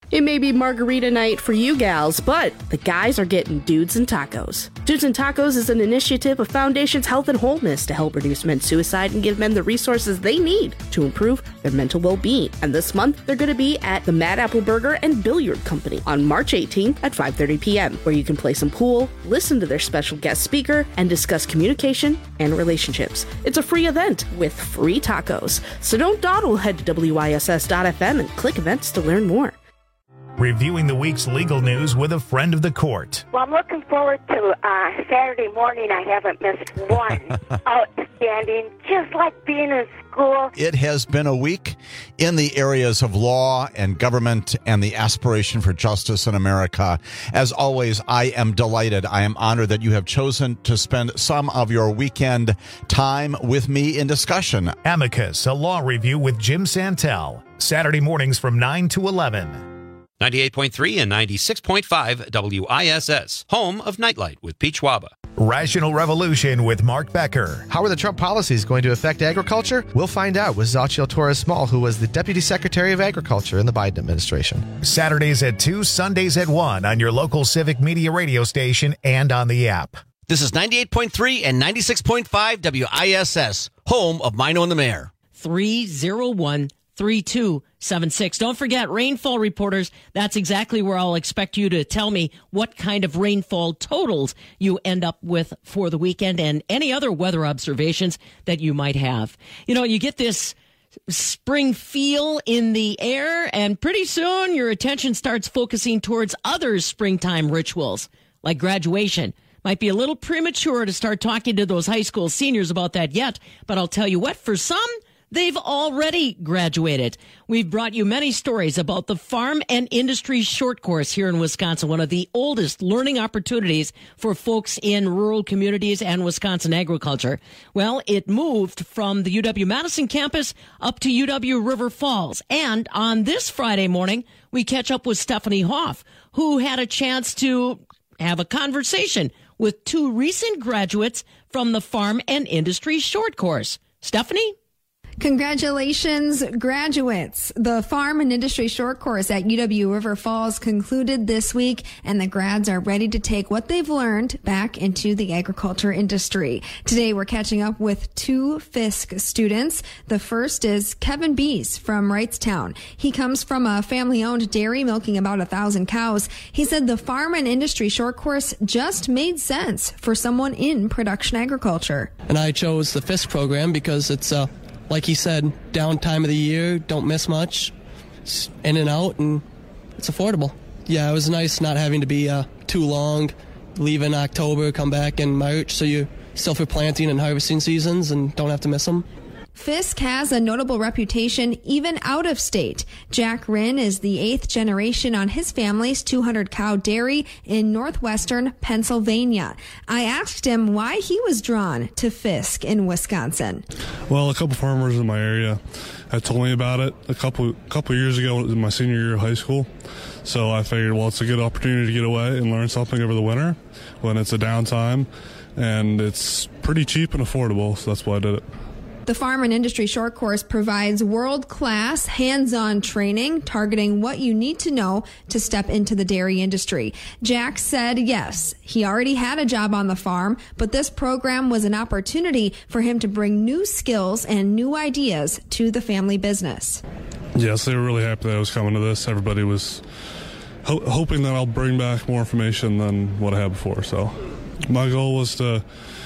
It may be margarita night for you gals, but the guys are getting Dudes and Tacos. Dudes and Tacos is an initiative of Foundations Health and Wholeness to help reduce men's suicide and give men the resources they need to improve their mental well-being. And this month, they're going to be at the Mad Apple Burger and Billiard Company on March eighteenth at five thirty p.m., where you can play some pool, listen to their special guest speaker, and discuss communication and relationships. It's a free event with free tacos. So don't dawdle, head to W I S S dot F M and click events to learn more. Reviewing the week's legal news with a friend of the court. Well, I'm looking forward to uh, Saturday morning. I haven't missed one. Outstanding, just like being in school. It has been a week in the areas of law and government and the aspiration for justice in America. As always, I am delighted. I am honored that you have chosen to spend some of your weekend time with me in discussion. Amicus, a law review with Jim Santel. Saturday mornings from nine to eleven. ninety-eight point three and ninety-six point five W I S S, home of Nightlight with Pete Schwaba. Rational Revolution with Mark Becker. How are the Trump policies going to affect agriculture? We'll find out with Xochitl Torres-Small, who was the Deputy Secretary of Agriculture in the Biden administration. Saturdays at two, Sundays at one on your local Civic Media radio station and on the app. This is ninety-eight point three and ninety-six point five W I S S, home of Mino and the Mayor. three oh one, three two seven six. Don't forget, rainfall reporters. That's exactly where I'll expect you to tell me what kind of rainfall totals you end up with for the weekend and any other weather observations that you might have. You know, you get this spring feel in the air, and pretty soon your attention starts focusing towards other springtime rituals, like graduation. Might be a little premature to start talking to those high school seniors about that yet, but I'll tell you what, for some, they've already graduated. We've brought you many stories about the Farm and Industry Short Course here in Wisconsin, one of the oldest learning opportunities for folks in rural communities and Wisconsin agriculture. Well, it moved from the U W-Madison campus up to U W River Falls. And on this Friday morning, we catch up with Stephanie Hoff, who had a chance to have a conversation with two recent graduates from the Farm and Industry Short Course. Stephanie? Congratulations, graduates. The Farm and Industry Short Course at U W River Falls concluded this week, and the grads are ready to take what they've learned back into the agriculture industry. Today, we're catching up with two Fisk students. The first is Kevin Bees from Wrightstown. He comes from a family-owned dairy milking about a thousand cows. He said the Farm and Industry Short Course just made sense for someone in production agriculture. And I chose the Fisk program because it's a uh like he said, down time of the year, don't miss much, it's in and out, and it's affordable. Yeah, it was nice not having to be uh, too long, leave in October, come back in March, so you're still for planting and harvesting seasons and don't have to miss them. Fisk has a notable reputation even out of state. Jack Rinn is the eighth generation on his family's two hundred cow dairy in northwestern Pennsylvania. I asked him why he was drawn to Fisk in Wisconsin. Well, a couple farmers in my area had told me about it a couple couple years ago in my senior year of high school. So I figured, well, it's a good opportunity to get away and learn something over the winter when it's a downtime, and it's pretty cheap and affordable, so that's why I did it. The Farm and Industry Short Course provides world-class, hands-on training targeting what you need to know to step into the dairy industry. Jack said yes, he already had a job on the farm, but this program was an opportunity for him to bring new skills and new ideas to the family business. Yes, they were really happy that I was coming to this. Everybody was ho- hoping that I'll bring back more information than what I had before. So my goal was to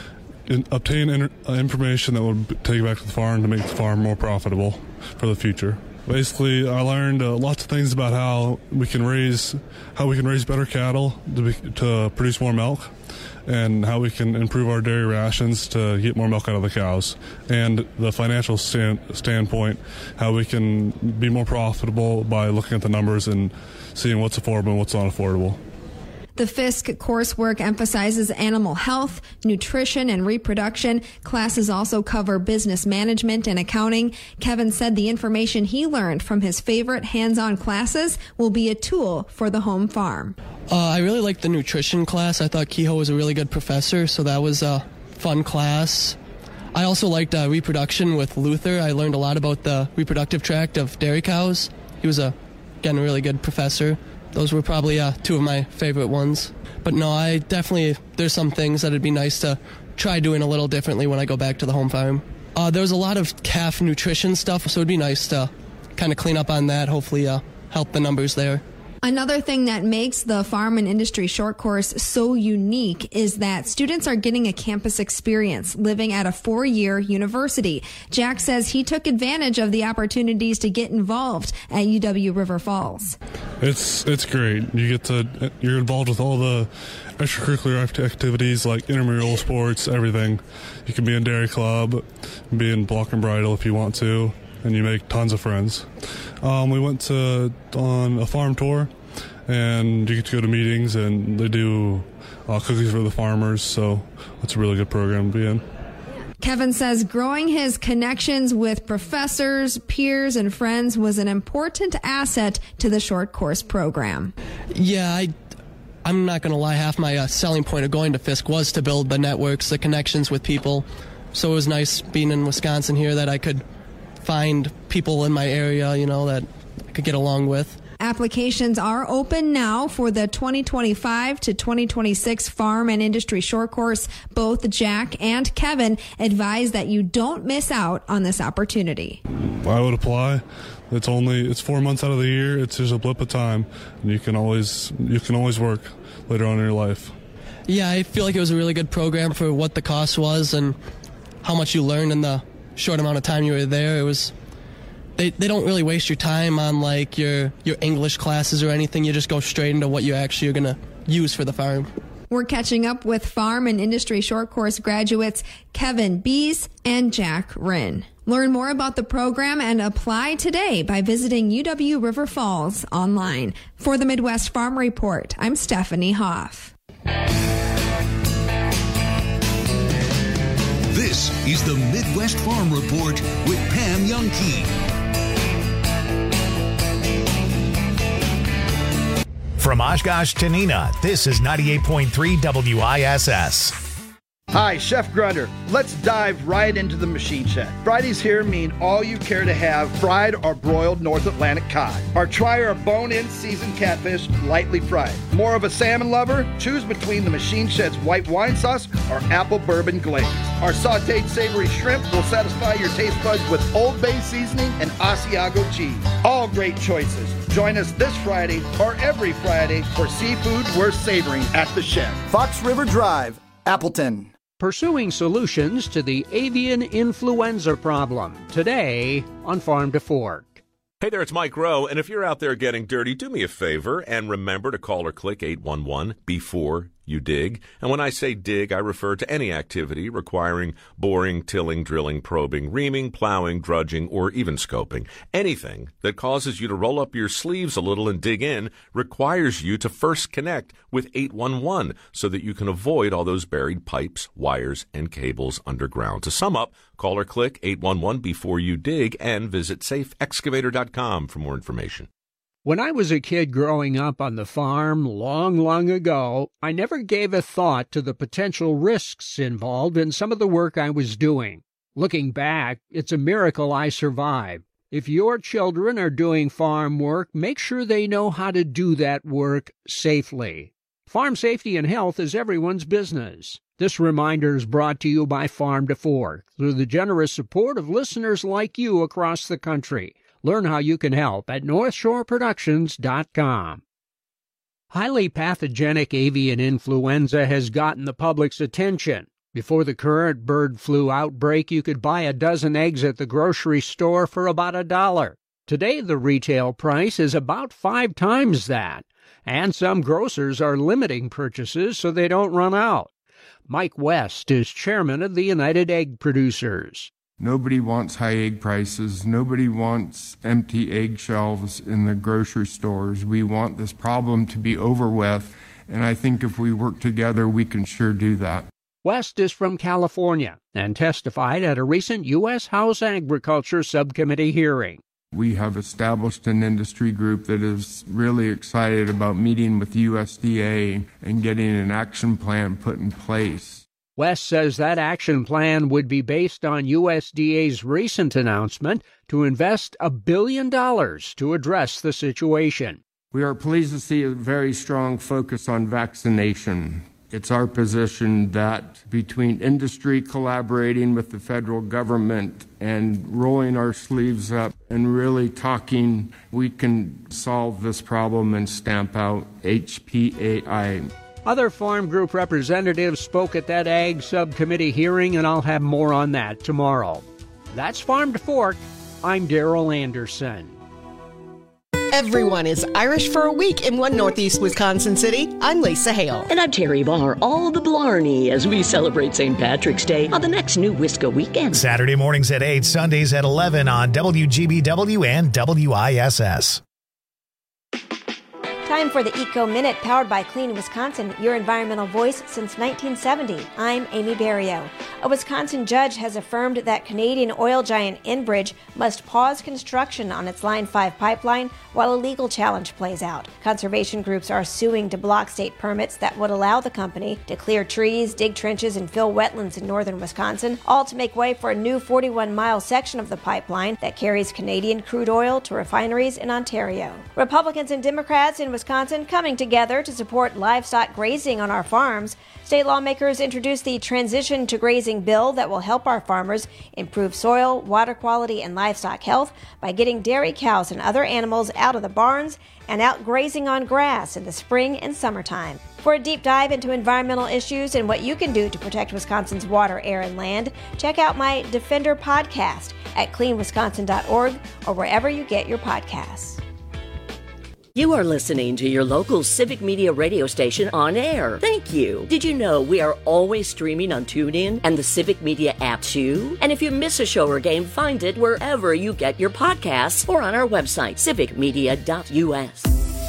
In, obtain in, uh, information that would b- take it back to the farm to make the farm more profitable for the future. Basically, I learned uh, lots of things about how we can raise how we can raise better cattle to, be, to produce more milk, and how we can improve our dairy rations to get more milk out of the cows, and the financial stand, standpoint, how we can be more profitable by looking at the numbers and seeing what's affordable and what's not affordable. The Fisk coursework emphasizes animal health, nutrition, and reproduction. Classes also cover business management and accounting. Kevin said the information he learned from his favorite hands-on classes will be a tool for the home farm. Uh, I really liked the nutrition class. I thought Kehoe was a really good professor, so that was a fun class. I also liked uh, reproduction with Luther. I learned a lot about the reproductive tract of dairy cows. He was a getting a really good professor. Those were probably uh, two of my favorite ones. But no, I definitely, there's some things that it'd be nice to try doing a little differently when I go back to the home farm. Uh, there was a lot of calf nutrition stuff, so it'd be nice to kind of clean up on that, hopefully uh, help the numbers there. Another thing that makes the Farm and Industry Short Course so unique is that students are getting a campus experience living at a four-year university. Jack says he took advantage of the opportunities to get involved at U W River Falls. It's it's great. You get to you're involved with all the extracurricular activities like intramural sports, everything. You can be in dairy club, be in block and bridle if you want to, and you make tons of friends. Um, we went to on a farm tour, and you get to go to meetings, and they do uh, cookies for the farmers, so it's a really good program to be in. Kevin says growing his connections with professors, peers, and friends was an important asset to the short course program. Yeah, I, I'm not going to lie, half my uh, selling point of going to Fisk was to build the networks, the connections with people, so it was nice being in Wisconsin here that I could find people in my area, you know, that I could get along with. Applications are open now for the twenty twenty-five to twenty twenty-six Farm and Industry Short Course. Both Jack and Kevin advise that you don't miss out on this opportunity. I would apply. It's only it's four months out of the year. It's just a blip of time, and you can always you can always work later on in your life. Yeah, I feel like it was a really good program for what the cost was and how much you learned in the short amount of time you were there. It was they they don't really waste your time on like your your English classes or anything. You just go straight into what you actually are going to use for the farm. We're catching up with Farm and Industry Short Course graduates Kevin Bees and Jack Rinn. Learn more about the program and apply today by visiting U W River Falls online. For the Midwest Farm Report, I'm Stephanie Hoff. This is the Midwest Farm Report with Pam Youngkey. From Oshkosh to Neenah, this is ninety-eight point three W I S S. Hi, Chef Grunder. Let's dive right into the machine shed. Fridays here mean all you care to have fried or broiled North Atlantic cod. Or try our bone-in seasoned catfish lightly fried. More of a salmon lover? Choose between the machine shed's white wine sauce or apple bourbon glaze. Our sauteed savory shrimp will satisfy your taste buds with Old Bay seasoning and Asiago cheese. All great choices. Join us this Friday or every Friday for seafood worth savoring at the shed. Fox River Drive, Appleton. Pursuing solutions to the avian influenza problem. Today on Farm to Fork. Hey there, it's Mike Rowe, and if you're out there getting dirty, do me a favor and remember to call or click eight one one before you dig. And when I say dig, I refer to any activity requiring boring, tilling, drilling, probing, reaming, plowing, drudging, or even scoping. Anything that causes you to roll up your sleeves a little and dig in requires you to first connect with eight one one so that you can avoid all those buried pipes, wires, and cables underground. To sum up, call or click eight one one before you dig and visit safe excavator dot com for more information. When I was a kid growing up on the farm long, long ago, I never gave a thought to the potential risks involved in some of the work I was doing. Looking back, it's a miracle I survived. If your children are doing farm work, make sure they know how to do that work safely. Farm safety and health is everyone's business. This reminder is brought to you by Farm to Fork through the generous support of listeners like you across the country. Learn how you can help at north shore productions dot com. Highly pathogenic avian influenza has gotten the public's attention. Before the current bird flu outbreak, you could buy a dozen eggs at the grocery store for about a dollar. Today, the retail price is about five times that, and some grocers are limiting purchases so they don't run out. Mike West is chairman of the United Egg Producers. Nobody wants high egg prices. Nobody wants empty egg shelves in the grocery stores. We want this problem to be over with, and I think if we work together, we can sure do that. West is from California and testified at a recent U S House Agriculture Subcommittee hearing. We have established an industry group that is really excited about meeting with U S D A and getting an action plan put in place. West says that action plan would be based on U S D A's recent announcement to invest a billion dollars to address the situation. We are pleased to see a very strong focus on vaccination. It's our position that between industry collaborating with the federal government and rolling our sleeves up and really talking, we can solve this problem and stamp out H P A I. Other farm group representatives spoke at that Ag Subcommittee hearing, and I'll have more on that tomorrow. That's Farm to Fork. I'm Darrell Anderson. Everyone is Irish for a week in one Northeast Wisconsin city. I'm Lisa Hale. And I'm Terry Barr. All the Blarney as we celebrate Saint Patrick's Day on the next New Wisco weekend. Saturday mornings at eight, Sundays at eleven on W G B W and W I S S. Time for the Eco Minute, powered by Clean Wisconsin, your environmental voice since nineteen seventy. I'm Amy Barrio. A Wisconsin judge has affirmed that Canadian oil giant Enbridge must pause construction on its Line five pipeline while a legal challenge plays out. Conservation groups are suing to block state permits that would allow the company to clear trees, dig trenches, and fill wetlands in northern Wisconsin, all to make way for a new forty-one mile section of the pipeline that carries Canadian crude oil to refineries in Ontario. Republicans and Democrats in Wisconsin Wisconsin coming together to support livestock grazing on our farms. State lawmakers introduced the Transition to Grazing bill that will help our farmers improve soil, water quality, and livestock health by getting dairy cows and other animals out of the barns and out grazing on grass in the spring and summertime. For a deep dive into environmental issues and what you can do to protect Wisconsin's water, air, and land, check out my Defender podcast at clean wisconsin dot org or wherever you get your podcasts. You are listening to your local Civic Media radio station on air. Thank you. Did you know we are always streaming on TuneIn and the Civic Media app too? And if you miss a show or game, find it wherever you get your podcasts or on our website, civic media dot U S.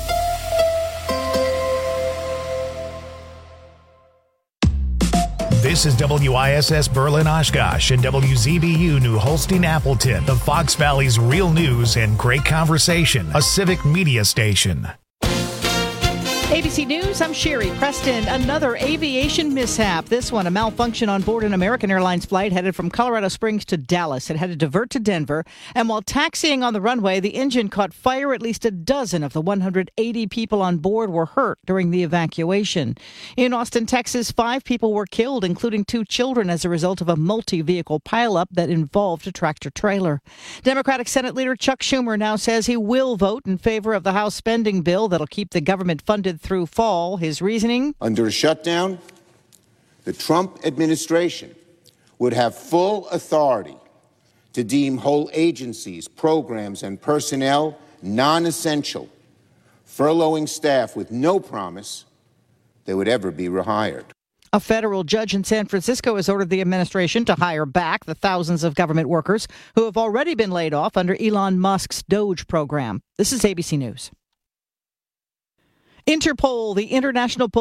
This is W I S S Berlin Oshkosh and W Z B U New Holstein Appleton, the Fox Valley's real news and great conversation, a civic media station. A B C News, I'm Sherry Preston. Another aviation mishap. This one, a malfunction on board an American Airlines flight headed from Colorado Springs to Dallas. It had to divert to Denver, and while taxiing on the runway, the engine caught fire. At least a dozen of the one hundred eighty people on board were hurt during the evacuation. In Austin, Texas, five people were killed, including two children, as a result of a multi-vehicle pileup that involved a tractor-trailer. Democratic Senate Leader Chuck Schumer now says he will vote in favor of the House spending bill that'll keep the government funded through fall. His reasoning? Under a shutdown, the Trump administration would have full authority to deem whole agencies, programs, and personnel non-essential, furloughing staff with no promise they would ever be rehired. A federal judge in San Francisco has ordered the administration to hire back the thousands of government workers who have already been laid off under Elon Musk's Doge program. This is A B C News. Interpol, the International